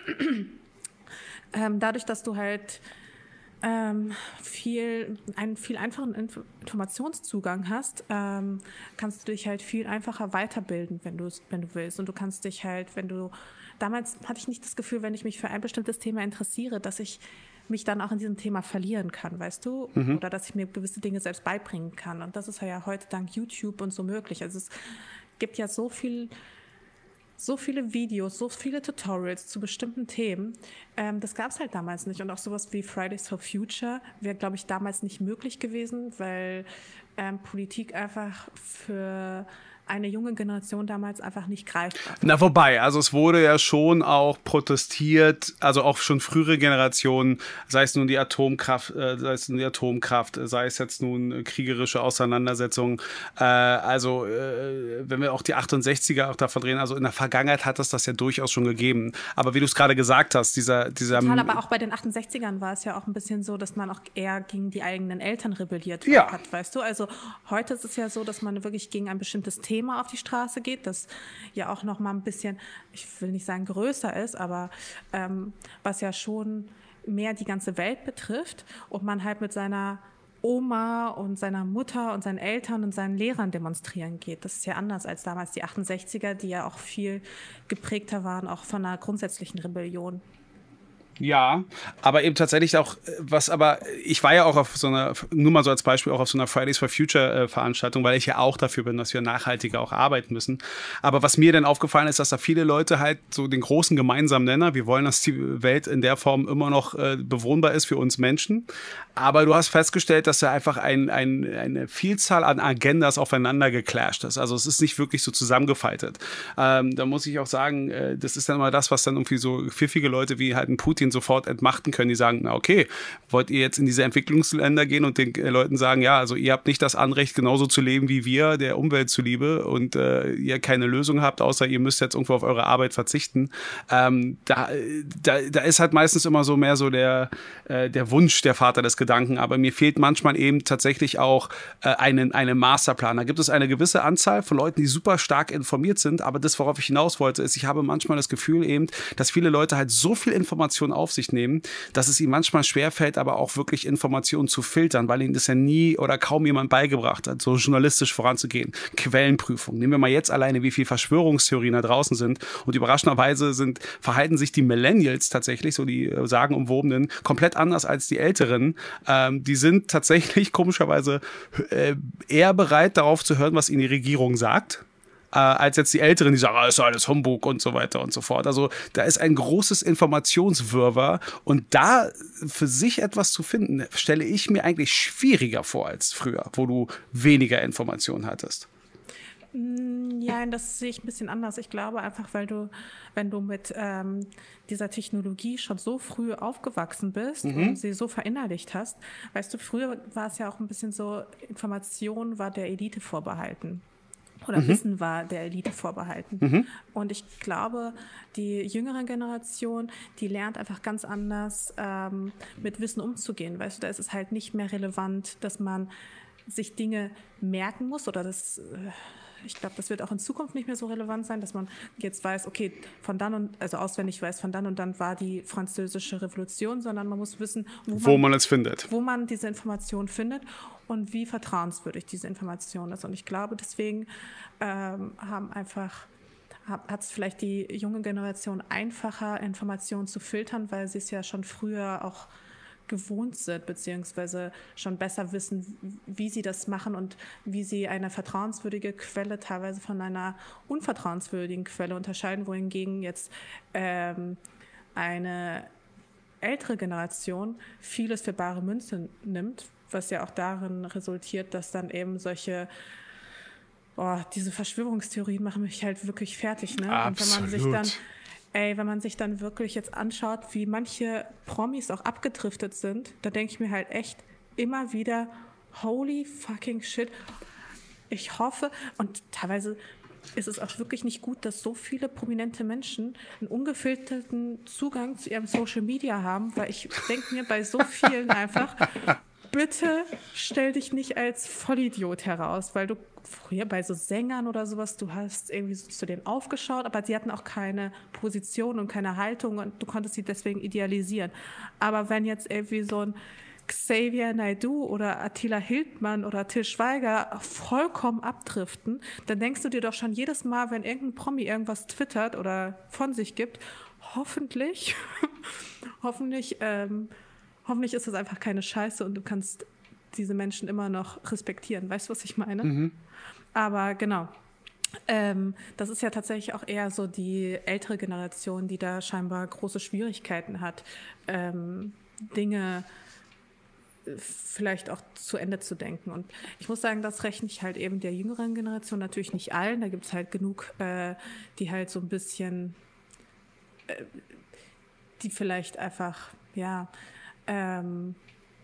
ähm, dadurch, dass du halt ähm, viel, einen viel einfachen Inf- Informationszugang hast, ähm, kannst du dich halt viel einfacher weiterbilden, wenn du wenn du willst. Und du kannst dich halt, wenn du, damals hatte ich nicht das Gefühl, wenn ich mich für ein bestimmtes Thema interessiere, dass ich mich dann auch in diesem Thema verlieren kann, weißt du? Mhm. Oder dass ich mir gewisse Dinge selbst beibringen kann. Und das ist ja heute dank YouTube und so möglich. Also es gibt ja so viel, so viele Videos, so viele Tutorials zu bestimmten Themen. Ähm, das gab es halt damals nicht. Und auch sowas wie Fridays for Future wäre, glaube ich, damals nicht möglich gewesen, weil ähm, Politik einfach für eine junge Generation damals einfach nicht greifbar. Na, wobei, also es wurde ja schon auch protestiert, also auch schon frühere Generationen, sei es nun die Atomkraft, äh, sei es nun die Atomkraft, sei es jetzt nun kriegerische Auseinandersetzungen, äh, also äh, wenn wir auch die achtundsechziger auch da verdrehen, also in der Vergangenheit hat es das ja durchaus schon gegeben. Aber wie du es gerade gesagt hast, dieser... dieser Total, aber auch bei den achtundsechzigern war es ja auch ein bisschen so, dass man auch eher gegen die eigenen Eltern rebelliert ja. hat, weißt du? Also heute ist es ja so, dass man wirklich gegen ein bestimmtes Thema Thema auf die Straße geht, das ja auch noch mal ein bisschen, ich will nicht sagen größer ist, aber ähm, was ja schon mehr die ganze Welt betrifft und man halt mit seiner Oma und seiner Mutter und seinen Eltern und seinen Lehrern demonstrieren geht. Das ist ja anders als damals die achtundsechziger, die ja auch viel geprägter waren, auch von einer grundsätzlichen Rebellion. Ja, aber eben tatsächlich auch, was aber, ich war ja auch auf so einer, nur mal so als Beispiel, auch auf so einer Fridays for Future äh, Veranstaltung, weil ich ja auch dafür bin, dass wir nachhaltiger auch arbeiten müssen. Aber was mir dann aufgefallen ist, dass da viele Leute halt so den großen gemeinsamen Nenner, wir wollen, dass die Welt in der Form immer noch äh, bewohnbar ist für uns Menschen. Aber du hast festgestellt, dass da einfach ein, ein, eine Vielzahl an Agendas aufeinander geclasht ist. Also es ist nicht wirklich so zusammengefaltet. Ähm, da muss ich auch sagen, äh, das ist dann mal das, was dann irgendwie so pfiffige Leute wie halt ein Putin sofort entmachten können, die sagen, na okay, wollt ihr jetzt in diese Entwicklungsländer gehen und den äh, Leuten sagen, ja, also ihr habt nicht das Anrecht, genauso zu leben wie wir, der Umwelt zuliebe und äh, ihr keine Lösung habt, außer ihr müsst jetzt irgendwo auf eure Arbeit verzichten. Ähm, da, da, da ist halt meistens immer so mehr so der, äh, der Wunsch der Vater des Gedanken, aber mir fehlt manchmal eben tatsächlich auch äh, einen, einen Masterplan. Da gibt es eine gewisse Anzahl von Leuten, die super stark informiert sind, aber das, worauf ich hinaus wollte, ist, ich habe manchmal das Gefühl eben, dass viele Leute halt so viel Information auf sich nehmen, dass es ihnen manchmal schwerfällt, aber auch wirklich Informationen zu filtern, weil ihnen das ja nie oder kaum jemand beigebracht hat, so journalistisch voranzugehen. Quellenprüfung. Nehmen wir mal jetzt alleine, wie viel Verschwörungstheorien da draußen sind und überraschenderweise sind, verhalten sich die Millennials tatsächlich, so die äh, sagenumwobenen, komplett anders als die Älteren. Ähm, die sind tatsächlich komischerweise äh, eher bereit, darauf zu hören, was ihnen die Regierung sagt, Äh, als jetzt die Älteren, die sagen, ah, ist alles Humbug und so weiter und so fort. Also da ist ein großes Informationswirrwarr und da für sich etwas zu finden, stelle ich mir eigentlich schwieriger vor als früher, wo du weniger Informationen hattest. Ja, das sehe ich ein bisschen anders. Ich glaube einfach, weil du, wenn du mit ähm, dieser Technologie schon so früh aufgewachsen bist mhm. und sie so verinnerlicht hast, weißt du, früher war es ja auch ein bisschen so, Information war der Elite vorbehalten. oder mhm. Wissen war der Elite vorbehalten. Mhm. Und ich glaube, die jüngere Generation, die lernt einfach ganz anders ähm, mit Wissen umzugehen. Weißt du, da ist es halt nicht mehr relevant, dass man sich Dinge merken muss oder das, ich glaube, das wird auch in Zukunft nicht mehr so relevant sein, dass man jetzt weiß, okay, von dann und, also auswendig weiß, von dann und dann war die Französische Revolution, sondern man muss wissen, wo, wo man, man es findet. Wo man diese Information findet und wie vertrauenswürdig diese Information ist. Und ich glaube, deswegen ähm, haben einfach, hat es vielleicht die junge Generation einfacher, Informationen zu filtern, weil sie es ja schon früher auch gewohnt sind, beziehungsweise schon besser wissen, wie sie das machen und wie sie eine vertrauenswürdige Quelle teilweise von einer unvertrauenswürdigen Quelle unterscheiden, wohingegen jetzt ähm, eine ältere Generation vieles für bare Münze nimmt, was ja auch darin resultiert, dass dann eben solche oh, diese Verschwörungstheorien machen mich halt wirklich fertig, ne? Absolut. Und wenn man sich dann Ey, wenn man sich dann wirklich jetzt anschaut, wie manche Promis auch abgedriftet sind, da denke ich mir halt echt immer wieder, holy fucking shit. Ich hoffe, und teilweise ist es auch wirklich nicht gut, dass so viele prominente Menschen einen ungefilterten Zugang zu ihrem Social Media haben, weil ich denke mir bei so vielen einfach, bitte stell dich nicht als Vollidiot heraus, weil du früher bei so Sängern oder sowas, du hast irgendwie so zu denen aufgeschaut, aber sie hatten auch keine Position und keine Haltung und du konntest sie deswegen idealisieren. Aber wenn jetzt irgendwie so ein Xavier Naidoo oder Attila Hildmann oder Til Schweiger vollkommen abdriften, dann denkst du dir doch schon jedes Mal, wenn irgendein Promi irgendwas twittert oder von sich gibt, hoffentlich, hoffentlich, ähm, hoffentlich ist das einfach keine Scheiße und du kannst diese Menschen immer noch respektieren. Weißt du, was ich meine? Mhm. Aber genau, ähm, das ist ja tatsächlich auch eher so die ältere Generation, die da scheinbar große Schwierigkeiten hat, ähm, Dinge vielleicht auch zu Ende zu denken. Und ich muss sagen, das rechne ich halt eben der jüngeren Generation, natürlich nicht allen. Da gibt es halt genug, äh, die halt so ein bisschen, äh, die vielleicht einfach, ja, ähm,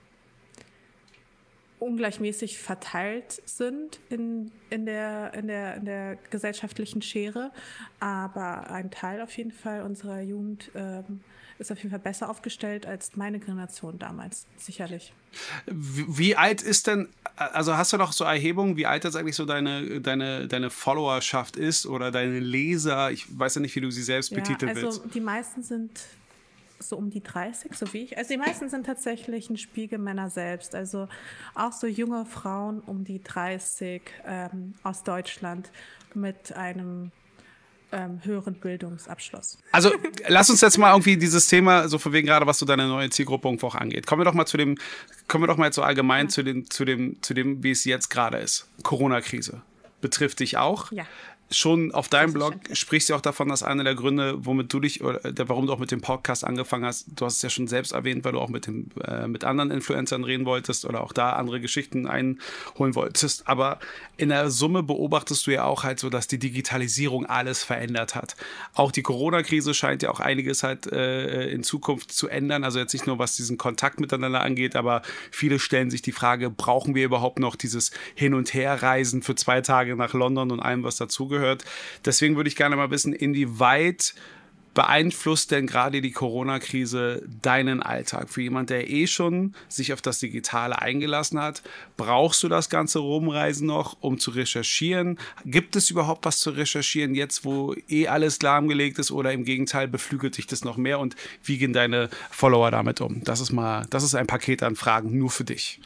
ungleichmäßig verteilt sind in, in, der, in, der, in der gesellschaftlichen Schere. Aber ein Teil auf jeden Fall unserer Jugend ähm, ist auf jeden Fall besser aufgestellt als meine Generation damals, sicherlich. Wie, wie alt ist denn, also hast du noch so Erhebungen, wie alt jetzt eigentlich so deine, deine, deine Followerschaft ist oder deine Leser? Ich weiß ja nicht, wie du sie selbst ja, betiteln also willst. Also die meisten sind so um die dreißig, so wie ich. Also die meisten sind tatsächlich ein Spiegel meiner selbst. Also auch so junge Frauen um die dreißig ähm, aus Deutschland mit einem ähm, höheren Bildungsabschluss. Also lass uns jetzt mal irgendwie dieses Thema, so von wegen gerade, was so deine neue Zielgruppe irgendwo auch angeht. Kommen wir doch mal zu dem, kommen wir doch mal jetzt so allgemein ja. zu, den, zu, dem, zu dem, wie es jetzt gerade ist. Corona-Krise. Betrifft dich auch? Ja. Schon auf deinem Blog sprichst du auch davon, dass einer der Gründe, womit du dich, oder warum du auch mit dem Podcast angefangen hast, du hast es ja schon selbst erwähnt, weil du auch mit, dem, äh, mit anderen Influencern reden wolltest oder auch da andere Geschichten einholen wolltest. Aber in der Summe beobachtest du ja auch halt so, dass die Digitalisierung alles verändert hat. Auch die Corona-Krise scheint ja auch einiges halt äh, in Zukunft zu ändern. Also jetzt nicht nur, was diesen Kontakt miteinander angeht, aber viele stellen sich die Frage, brauchen wir überhaupt noch dieses Hin- und Herreisen für zwei Tage nach London und allem, was dazugehört? Deswegen würde ich gerne mal wissen, inwieweit beeinflusst denn gerade die Corona-Krise deinen Alltag? Für jemand, der eh schon sich auf das Digitale eingelassen hat, brauchst du das ganze Rumreisen noch, um zu recherchieren? Gibt es überhaupt was zu recherchieren jetzt, wo eh alles lahmgelegt ist, oder im Gegenteil beflügelt dich das noch mehr? Und wie gehen deine Follower damit um? Das ist mal, das ist ein Paket an Fragen nur für dich.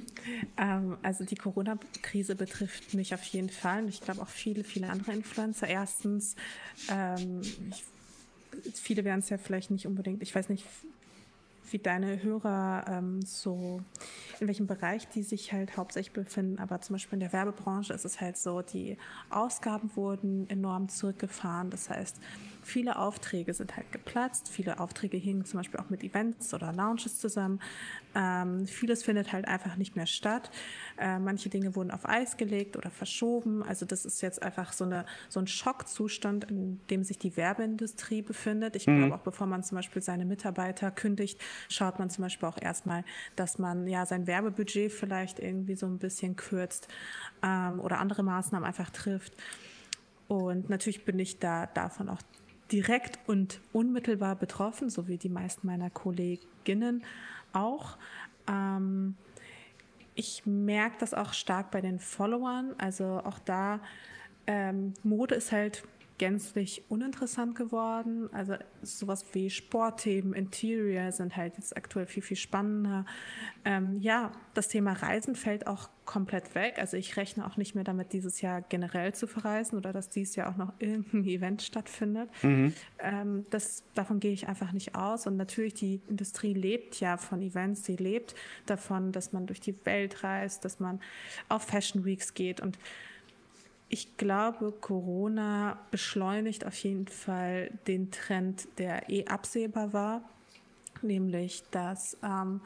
ähm, also die Corona-Krise betrifft mich auf jeden Fall und ich glaube auch viele, viele andere Influencer. Erstens, ähm, ich viele werden es ja vielleicht nicht unbedingt, ich weiß nicht, wie deine Hörer ähm, so, in welchem Bereich die sich halt hauptsächlich befinden, aber zum Beispiel in der Werbebranche ist es halt so, die Ausgaben wurden enorm zurückgefahren, das heißt, viele Aufträge sind halt geplatzt, viele Aufträge hingen zum Beispiel auch mit Events oder Lounges zusammen. Ähm, vieles findet halt einfach nicht mehr statt. Äh, manche Dinge wurden auf Eis gelegt oder verschoben. Also das ist jetzt einfach so, eine, so ein Schockzustand, in dem sich die Werbeindustrie befindet. Ich glaube, auch bevor man zum Beispiel seine Mitarbeiter kündigt, schaut man zum Beispiel auch erstmal, dass man ja sein Werbebudget vielleicht irgendwie so ein bisschen kürzt ähm, oder andere Maßnahmen einfach trifft. Und natürlich bin ich da davon auch direkt und unmittelbar betroffen, so wie die meisten meiner Kolleginnen auch. Ähm, ich merke das auch stark bei den Followern. Also auch da, ähm, Mode ist halt gänzlich uninteressant geworden. Also sowas wie Sportthemen, Interior sind halt jetzt aktuell viel, viel spannender. Ähm, ja, das Thema Reisen fällt auch komplett weg. Also ich rechne auch nicht mehr damit, dieses Jahr generell zu verreisen oder dass dieses Jahr auch noch irgendein Event stattfindet. Mhm. Ähm, das, davon gehe ich einfach nicht aus. Und natürlich, die Industrie lebt ja von Events. Sie lebt davon, dass man durch die Welt reist, dass man auf Fashion Weeks geht. Und ich glaube, Corona beschleunigt auf jeden Fall den Trend, der eh absehbar war, nämlich, dass ähm,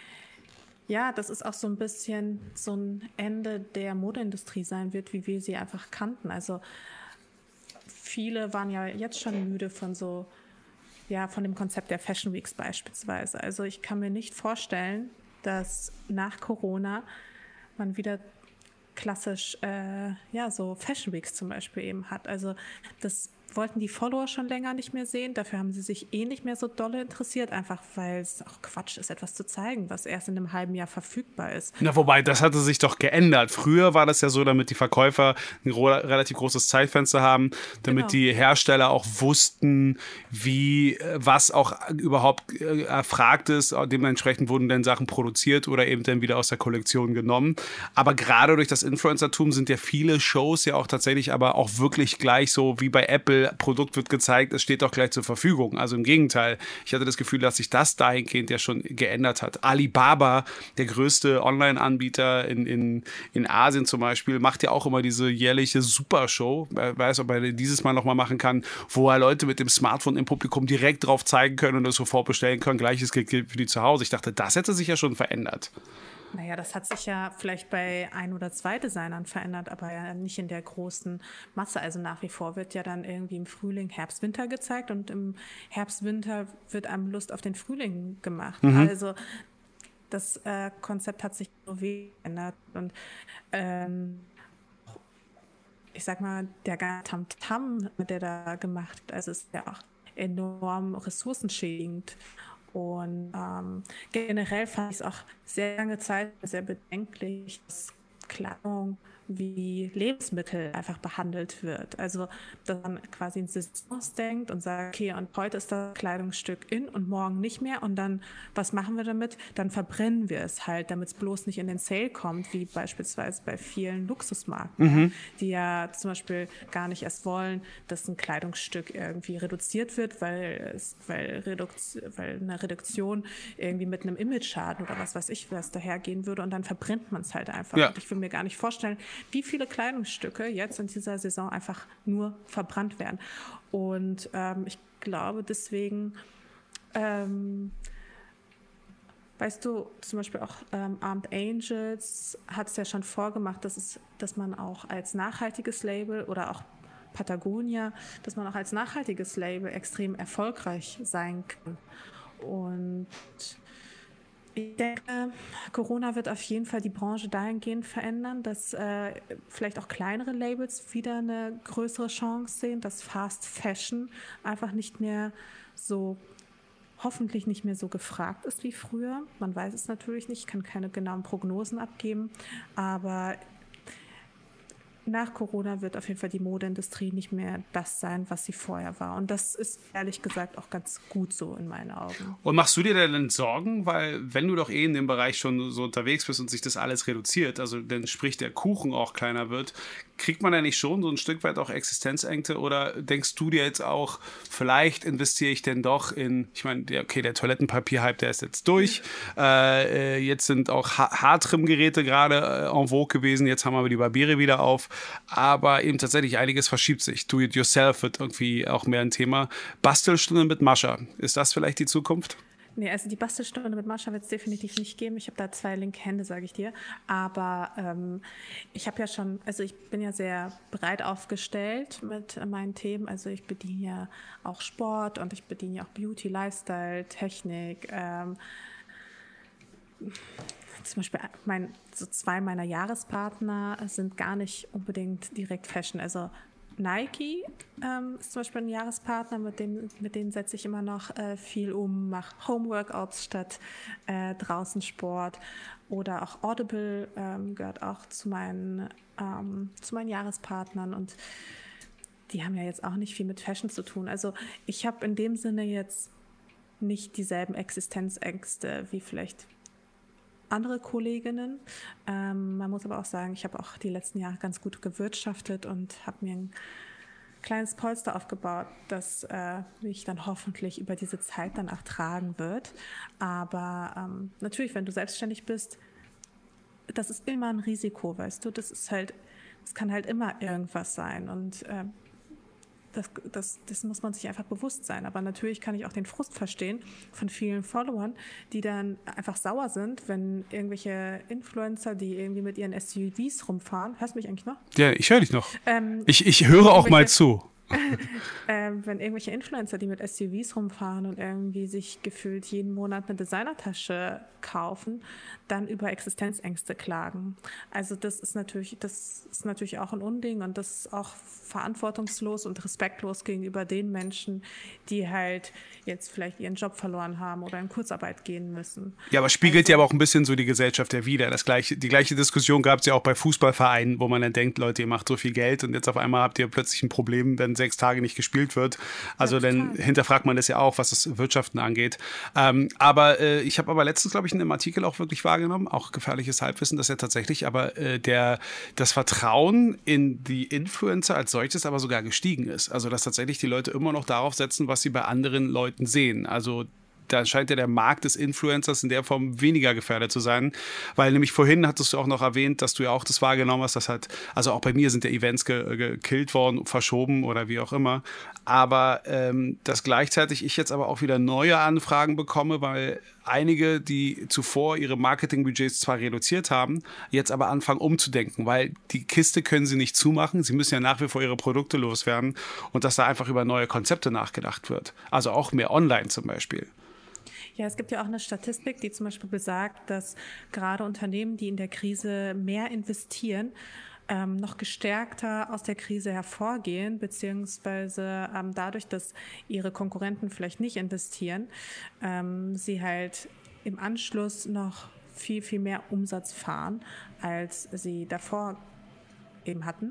ja, dass es auch so ein bisschen so ein Ende der Modeindustrie sein wird, wie wir sie einfach kannten. Also viele waren ja jetzt schon müde von so, ja, von dem Konzept der Fashion Weeks beispielsweise. Also ich kann mir nicht vorstellen, dass nach Corona man wieder klassisch, äh, ja, so Fashion Weeks zum Beispiel eben hat. Also das wollten die Follower schon länger nicht mehr sehen. Dafür haben sie sich eh nicht mehr so dolle interessiert, einfach weil es auch Quatsch ist, etwas zu zeigen, was erst in einem halben Jahr verfügbar ist. Na, wobei, das hatte sich doch geändert. Früher war das ja so, damit die Verkäufer ein relativ großes Zeitfenster haben, damit genau. die Hersteller auch wussten, wie, was auch überhaupt erfragt ist. Dementsprechend wurden dann Sachen produziert oder eben dann wieder aus der Kollektion genommen. Aber gerade durch das Influencertum sind ja viele Shows ja auch tatsächlich aber auch wirklich gleich so wie bei Apple, Produkt wird gezeigt, es steht auch gleich zur Verfügung. Also im Gegenteil, ich hatte das Gefühl, dass sich das dahingehend ja schon geändert hat. Alibaba, der größte Online-Anbieter in, in, in Asien zum Beispiel, macht ja auch immer diese jährliche Supershow. Ich weiß, ob er dieses Mal nochmal machen kann, wo er Leute mit dem Smartphone im Publikum direkt drauf zeigen können und das sofort bestellen können. Gleiches gilt für die zu Hause. Ich dachte, das hätte sich ja schon verändert. Naja, das hat sich ja vielleicht bei ein oder zwei Designern verändert, aber ja nicht in der großen Masse. Also nach wie vor wird ja dann irgendwie im Frühling Herbst, Winter gezeigt und im Herbst, Winter wird einem Lust auf den Frühling gemacht. Mhm. Also das äh, Konzept hat sich so verändert und ähm, ich sag mal, der ganze Tamtam, mit der da gemacht wird, also ist ja auch enorm ressourcenschädigend. Und ähm, generell fand ich es auch sehr lange Zeit sehr bedenklich, dass Kleidung wie Lebensmittel einfach behandelt wird. Also, dass man quasi in Saisons denkt und sagt, okay, und heute ist das Kleidungsstück in und morgen nicht mehr und dann, was machen wir damit? Dann verbrennen wir es halt, damit es bloß nicht in den Sale kommt, wie beispielsweise bei vielen Luxusmarken, mhm. die ja zum Beispiel gar nicht erst wollen, dass ein Kleidungsstück irgendwie reduziert wird, weil, es, weil, Redukt, weil eine Reduktion irgendwie mit einem Image-Schaden oder was weiß ich was dahergehen würde und dann verbrennt man es halt einfach. Ja. Und ich will mir gar nicht vorstellen, wie viele Kleidungsstücke jetzt in dieser Saison einfach nur verbrannt werden. Und ähm, ich glaube deswegen, ähm, weißt du, zum Beispiel auch ähm, Armed Angels hat es ja schon vorgemacht, dass, es, dass man auch als nachhaltiges Label oder auch Patagonia, dass man auch als nachhaltiges Label extrem erfolgreich sein kann. Und ich denke, Corona wird auf jeden Fall die Branche dahingehend verändern, dass äh, vielleicht auch kleinere Labels wieder eine größere Chance sehen, dass Fast Fashion einfach nicht mehr so, hoffentlich nicht mehr so gefragt ist wie früher. Man weiß es natürlich nicht, kann keine genauen Prognosen abgeben, aber nach Corona wird auf jeden Fall die Modeindustrie nicht mehr das sein, was sie vorher war. Und das ist ehrlich gesagt auch ganz gut so in meinen Augen. Und machst du dir denn Sorgen? Weil wenn du doch eh in dem Bereich schon so unterwegs bist und sich das alles reduziert, also dann sprich der Kuchen auch kleiner wird, kriegt man da nicht schon so ein Stück weit auch Existenzängste oder denkst du dir jetzt auch, vielleicht investiere ich denn doch in, ich meine, okay, der Toilettenpapier-Hype, der ist jetzt durch, äh, jetzt sind auch ha- Haartrim-Geräte gerade äh, en vogue gewesen, jetzt haben wir die Barbiere wieder auf, aber eben tatsächlich einiges verschiebt sich. Do-it-yourself wird irgendwie auch mehr ein Thema. Bastelstunde mit Mascha, ist das vielleicht die Zukunft? Nee, also die Bastelstunde mit Mascha wird es definitiv nicht geben. Ich habe da zwei linke Hände, sage ich dir. Aber ähm, ich habe ja schon, also ich bin ja sehr breit aufgestellt mit äh, meinen Themen. Also ich bediene ja auch Sport und ich bediene ja auch Beauty, Lifestyle, Technik. Ähm, zum Beispiel mein, so zwei meiner Jahrespartner sind gar nicht unbedingt direkt Fashion. Also Nike ähm, ist zum Beispiel ein Jahrespartner, mit dem mit denen setze ich immer noch äh, viel um, mache Homeworkouts statt äh, draußen Sport. Oder auch Audible ähm, gehört auch zu meinen, ähm, zu meinen Jahrespartnern und die haben ja jetzt auch nicht viel mit Fashion zu tun. Also ich habe in dem Sinne jetzt nicht dieselben Existenzängste wie vielleicht andere Kolleginnen. Ähm, man muss aber auch sagen, ich habe auch die letzten Jahre ganz gut gewirtschaftet und habe mir ein kleines Polster aufgebaut, das äh, mich dann hoffentlich über diese Zeit dann auch tragen wird. Aber ähm, natürlich, wenn du selbstständig bist, das ist immer ein Risiko, weißt du, das ist halt, das kann halt immer irgendwas sein und äh, Das, das, das muss man sich einfach bewusst sein. Aber natürlich kann ich auch den Frust verstehen von vielen Followern, die dann einfach sauer sind, wenn irgendwelche Influencer, die irgendwie mit ihren S U Vs rumfahren, hörst du mich eigentlich noch? Ja, ich höre dich noch. Ähm, ich, ich höre auch mal zu. ähm, wenn irgendwelche Influencer, die mit S U Vs rumfahren und irgendwie sich gefühlt jeden Monat eine Designertasche kaufen, dann über Existenzängste klagen. Also das ist natürlich, das ist natürlich auch ein Unding und das ist auch verantwortungslos und respektlos gegenüber den Menschen, die halt jetzt vielleicht ihren Job verloren haben oder in Kurzarbeit gehen müssen. Ja, aber spiegelt also, ja aber auch ein bisschen so die Gesellschaft ja wider. Das gleiche, die gleiche Diskussion gab es ja auch bei Fußballvereinen, wo man dann denkt, Leute, ihr macht so viel Geld und jetzt auf einmal habt ihr plötzlich ein Problem, wenn sechs Tage nicht gespielt wird. Also ja, dann hinterfragt man das ja auch, was das Wirtschaften angeht. Ähm, aber äh, ich habe aber letztens, glaube ich, in einem Artikel auch wirklich wahrgenommen, auch gefährliches Halbwissen, dass ja tatsächlich aber äh, der, das Vertrauen in die Influencer als solches aber sogar gestiegen ist. Also dass tatsächlich die Leute immer noch darauf setzen, was sie bei anderen Leuten sehen. Also da scheint ja der Markt des Influencers in der Form weniger gefährdet zu sein, weil nämlich vorhin hattest du auch noch erwähnt, dass du ja auch das wahrgenommen hast, dass halt, also auch bei mir sind ja Events ge- gekillt worden, verschoben oder wie auch immer, aber ähm, dass gleichzeitig ich jetzt aber auch wieder neue Anfragen bekomme, weil einige, die zuvor ihre Marketingbudgets zwar reduziert haben, jetzt aber anfangen umzudenken, weil die Kiste können sie nicht zumachen, sie müssen ja nach wie vor ihre Produkte loswerden und dass da einfach über neue Konzepte nachgedacht wird, also auch mehr online zum Beispiel. Ja, es gibt ja auch eine Statistik, die zum Beispiel besagt, dass gerade Unternehmen, die in der Krise mehr investieren, ähm, noch gestärkter aus der Krise hervorgehen, beziehungsweise ähm, dadurch, dass ihre Konkurrenten vielleicht nicht investieren, ähm, sie halt im Anschluss noch viel, viel mehr Umsatz fahren, als sie davor eben hatten.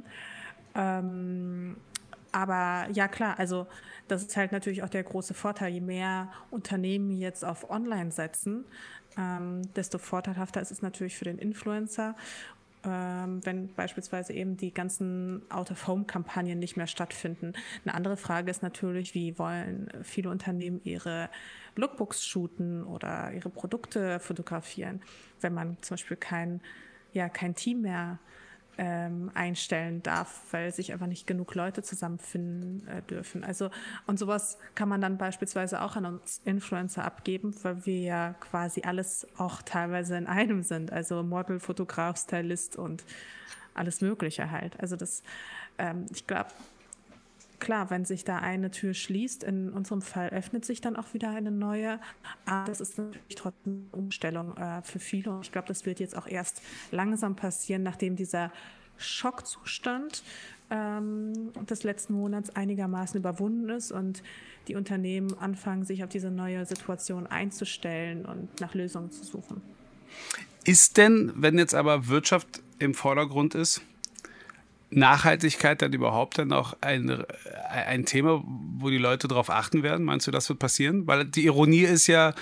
Ähm, Aber ja klar, also das ist halt natürlich auch der große Vorteil. Je mehr Unternehmen jetzt auf Online setzen, ähm, desto vorteilhafter ist es natürlich für den Influencer, ähm, wenn beispielsweise eben die ganzen Out-of-Home-Kampagnen nicht mehr stattfinden. Eine andere Frage ist natürlich, wie wollen viele Unternehmen ihre Lookbooks shooten oder ihre Produkte fotografieren, wenn man zum Beispiel kein, ja, kein Team mehr Ähm, einstellen darf, weil sich einfach nicht genug Leute zusammenfinden äh, dürfen. Also und sowas kann man dann beispielsweise auch an uns Influencer abgeben, weil wir ja quasi alles auch teilweise in einem sind. Also Model, Fotograf, Stylist und alles Mögliche halt. Also das, ähm, ich glaube, klar, wenn sich da eine Tür schließt, in unserem Fall öffnet sich dann auch wieder eine neue. Aber das ist natürlich trotzdem eine Umstellung äh, für viele. Und ich glaube, das wird jetzt auch erst langsam passieren, nachdem dieser Schockzustand ähm, des letzten Monats einigermaßen überwunden ist und die Unternehmen anfangen, sich auf diese neue Situation einzustellen und nach Lösungen zu suchen. Ist denn, wenn jetzt aber Wirtschaft im Vordergrund ist, Nachhaltigkeit dann überhaupt dann auch ein, ein Thema, wo die Leute darauf achten werden? Meinst du, das wird passieren? Weil die Ironie ist ja,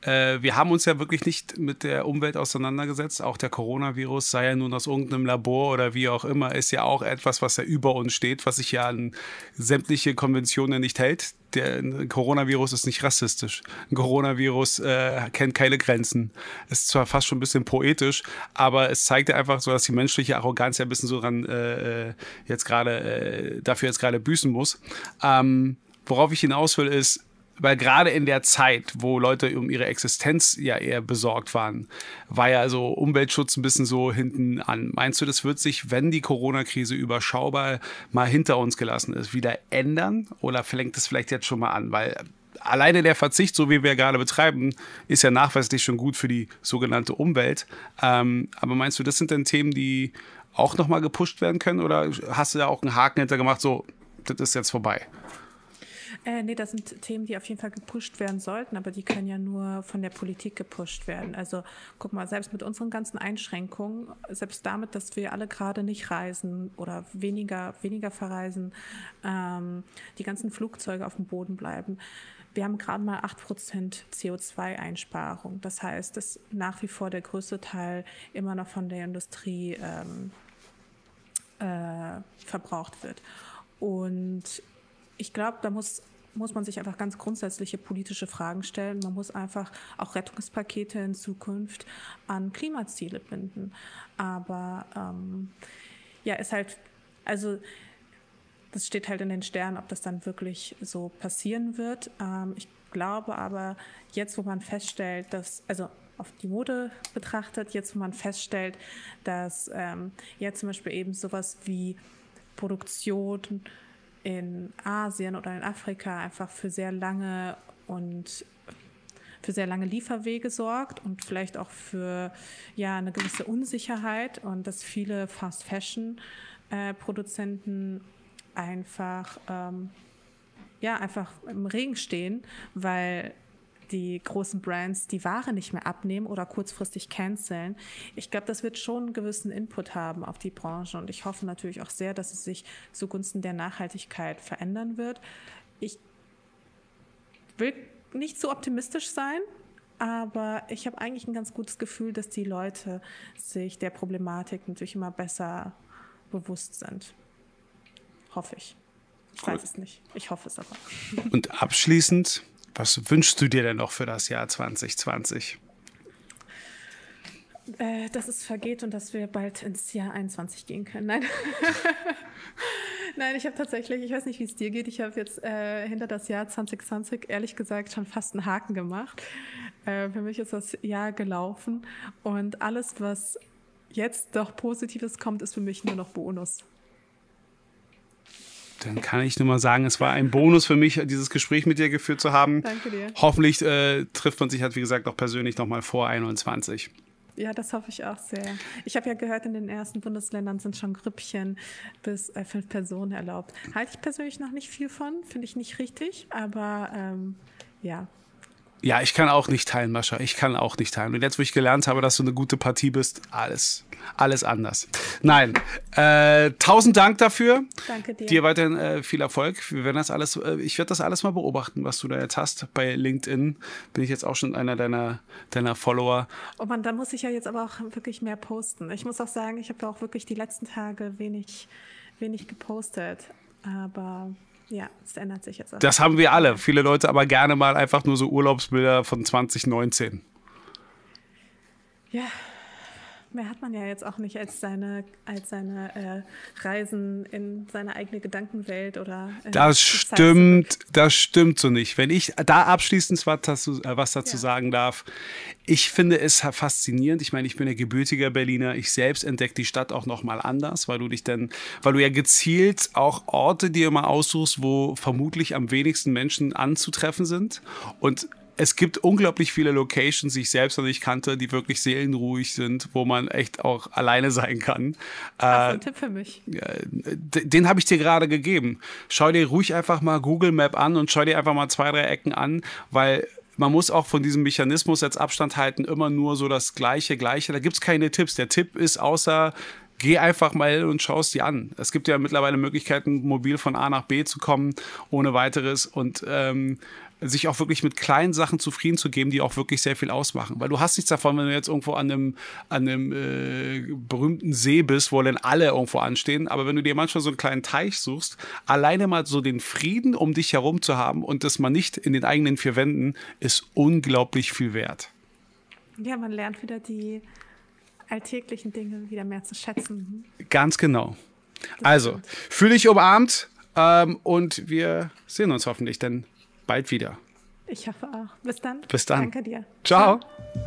äh, wir haben uns ja wirklich nicht mit der Umwelt auseinandergesetzt. Auch der Coronavirus, sei ja nun aus irgendeinem Labor oder wie auch immer, ist ja auch etwas, was ja über uns steht, was sich ja an sämtliche Konventionen nicht hält. Der ein Coronavirus ist nicht rassistisch. Ein Coronavirus äh, kennt keine Grenzen. Ist zwar fast schon ein bisschen poetisch, aber es zeigt ja einfach so, dass die menschliche Arroganz ja ein bisschen so dran äh, jetzt gerade äh, dafür jetzt gerade büßen muss. Ähm, worauf ich hinaus will, ist, weil gerade in der Zeit, wo Leute um ihre Existenz ja eher besorgt waren, war ja so Umweltschutz ein bisschen so hinten an. Meinst du, das wird sich, wenn die Corona-Krise überschaubar mal hinter uns gelassen ist, wieder ändern? Oder fängt es vielleicht jetzt schon mal an? Weil alleine der Verzicht, so wie wir gerade betreiben, ist ja nachweislich schon gut für die sogenannte Umwelt. Ähm, aber meinst du, das sind dann Themen, die auch nochmal gepusht werden können? Oder hast du da auch einen Haken hinter gemacht, so, das ist jetzt vorbei? Äh, nee, das sind Themen, die auf jeden Fall gepusht werden sollten, aber die können ja nur von der Politik gepusht werden. Also guck mal, selbst mit unseren ganzen Einschränkungen, selbst damit, dass wir alle gerade nicht reisen oder weniger, weniger verreisen, ähm, die ganzen Flugzeuge auf dem Boden bleiben. Wir haben gerade mal acht Prozent C O zwei Einsparung. Das heißt, dass nach wie vor der größte Teil immer noch von der Industrie ähm, äh, verbraucht wird. Und ich glaube, da muss muss man sich einfach ganz grundsätzliche politische Fragen stellen. Man muss einfach auch Rettungspakete in Zukunft an Klimaziele binden. Aber ähm, ja, ist halt, also das steht halt in den Sternen, ob das dann wirklich so passieren wird. Ähm, ich glaube aber, jetzt wo man feststellt, dass, also auf die Mode betrachtet, jetzt wo man feststellt, dass ähm, ja zum Beispiel eben sowas wie Produktion in Asien oder in Afrika einfach für sehr lange und für sehr lange Lieferwege sorgt und vielleicht auch für ja eine gewisse Unsicherheit und dass viele Fast-Fashion-Produzenten einfach ähm, ja einfach im Regen stehen, weil die großen Brands die Ware nicht mehr abnehmen oder kurzfristig canceln. Ich glaube, das wird schon einen gewissen Input haben auf die Branche und ich hoffe natürlich auch sehr, dass es sich zugunsten der Nachhaltigkeit verändern wird. Ich will nicht zu optimistisch sein, aber ich habe eigentlich ein ganz gutes Gefühl, dass die Leute sich der Problematik natürlich immer besser bewusst sind. Hoffe ich. Ich Gut. weiß es nicht. Ich hoffe es aber. Und abschließend, was wünschst du dir denn noch für das Jahr zwanzig zwanzig? Äh, dass es vergeht und dass wir bald ins Jahr einundzwanzig gehen können. Nein, Nein, ich habe tatsächlich, ich weiß nicht, wie es dir geht, ich habe jetzt äh, hinter das Jahr zwanzig zwanzig ehrlich gesagt schon fast einen Haken gemacht. Äh, für mich ist das Jahr gelaufen und alles, was jetzt doch Positives kommt, ist für mich nur noch Bonus. Dann kann ich nur mal sagen, es war ein Bonus für mich, dieses Gespräch mit dir geführt zu haben. Danke dir. Hoffentlich äh, trifft man sich halt, wie gesagt, auch persönlich nochmal vor einundzwanzig. Ja, das hoffe ich auch sehr. Ich habe ja gehört, in den ersten Bundesländern sind schon Grüppchen bis äh, fünf Personen erlaubt. Halte ich persönlich noch nicht viel von, finde ich nicht richtig, aber ähm, ja. Ja, ich kann auch nicht teilen, Mascha. Ich kann auch nicht teilen. Und jetzt, wo ich gelernt habe, dass du eine gute Partie bist, alles, alles anders. Nein, äh, tausend Dank dafür. Danke dir. Dir weiterhin äh, viel Erfolg. Wir werden das alles, äh, ich werde das alles mal beobachten, was du da jetzt hast. Bei LinkedIn bin ich jetzt auch schon einer deiner, deiner Follower. Oh Mann, da muss ich ja jetzt aber auch wirklich mehr posten. Ich muss auch sagen, ich habe ja auch wirklich die letzten Tage wenig, wenig gepostet. Aber ja, es ändert sich jetzt auch. Das haben wir alle. Viele Leute aber gerne mal einfach nur so Urlaubsbilder von zwanzig neunzehn. Ja, mehr hat man ja jetzt auch nicht als seine, als seine äh, Reisen in seine eigene Gedankenwelt oder. Äh, das stimmt, das stimmt so nicht. Wenn ich da abschließend was dazu, äh, was dazu ja. sagen darf, ich finde es faszinierend. Ich meine, ich bin ja gebürtiger Berliner. Ich selbst entdecke die Stadt auch nochmal anders, weil du dich dann, weil du ja gezielt auch Orte dir mal aussuchst, wo vermutlich am wenigsten Menschen anzutreffen sind. Und es gibt unglaublich viele Locations, die ich selbst noch nicht kannte, die wirklich seelenruhig sind, wo man echt auch alleine sein kann. Hast du einen Tipp für mich? Den, den habe ich dir gerade gegeben. Schau dir ruhig einfach mal Google Map an und schau dir einfach mal zwei, drei Ecken an, weil man muss auch von diesem Mechanismus jetzt Abstand halten, immer nur so das Gleiche, Gleiche. Da gibt es keine Tipps. Der Tipp ist außer, geh einfach mal und schau es dir an. Es gibt ja mittlerweile Möglichkeiten, mobil von A nach B zu kommen, ohne weiteres. Und ähm, sich auch wirklich mit kleinen Sachen zufrieden zu geben, die auch wirklich sehr viel ausmachen. Weil du hast nichts davon, wenn du jetzt irgendwo an einem, an einem äh, berühmten See bist, wo dann alle irgendwo anstehen. Aber wenn du dir manchmal so einen kleinen Teich suchst, alleine mal so den Frieden um dich herum zu haben und das mal nicht in den eigenen vier Wänden, ist unglaublich viel wert. Ja, man lernt wieder die alltäglichen Dinge wieder mehr zu schätzen. Ganz genau. Das also, fühl dich umarmt ähm, und wir sehen uns hoffentlich dann bald wieder. Ich hoffe auch. Bis dann. Bis dann. Danke dir. Ciao. Ciao.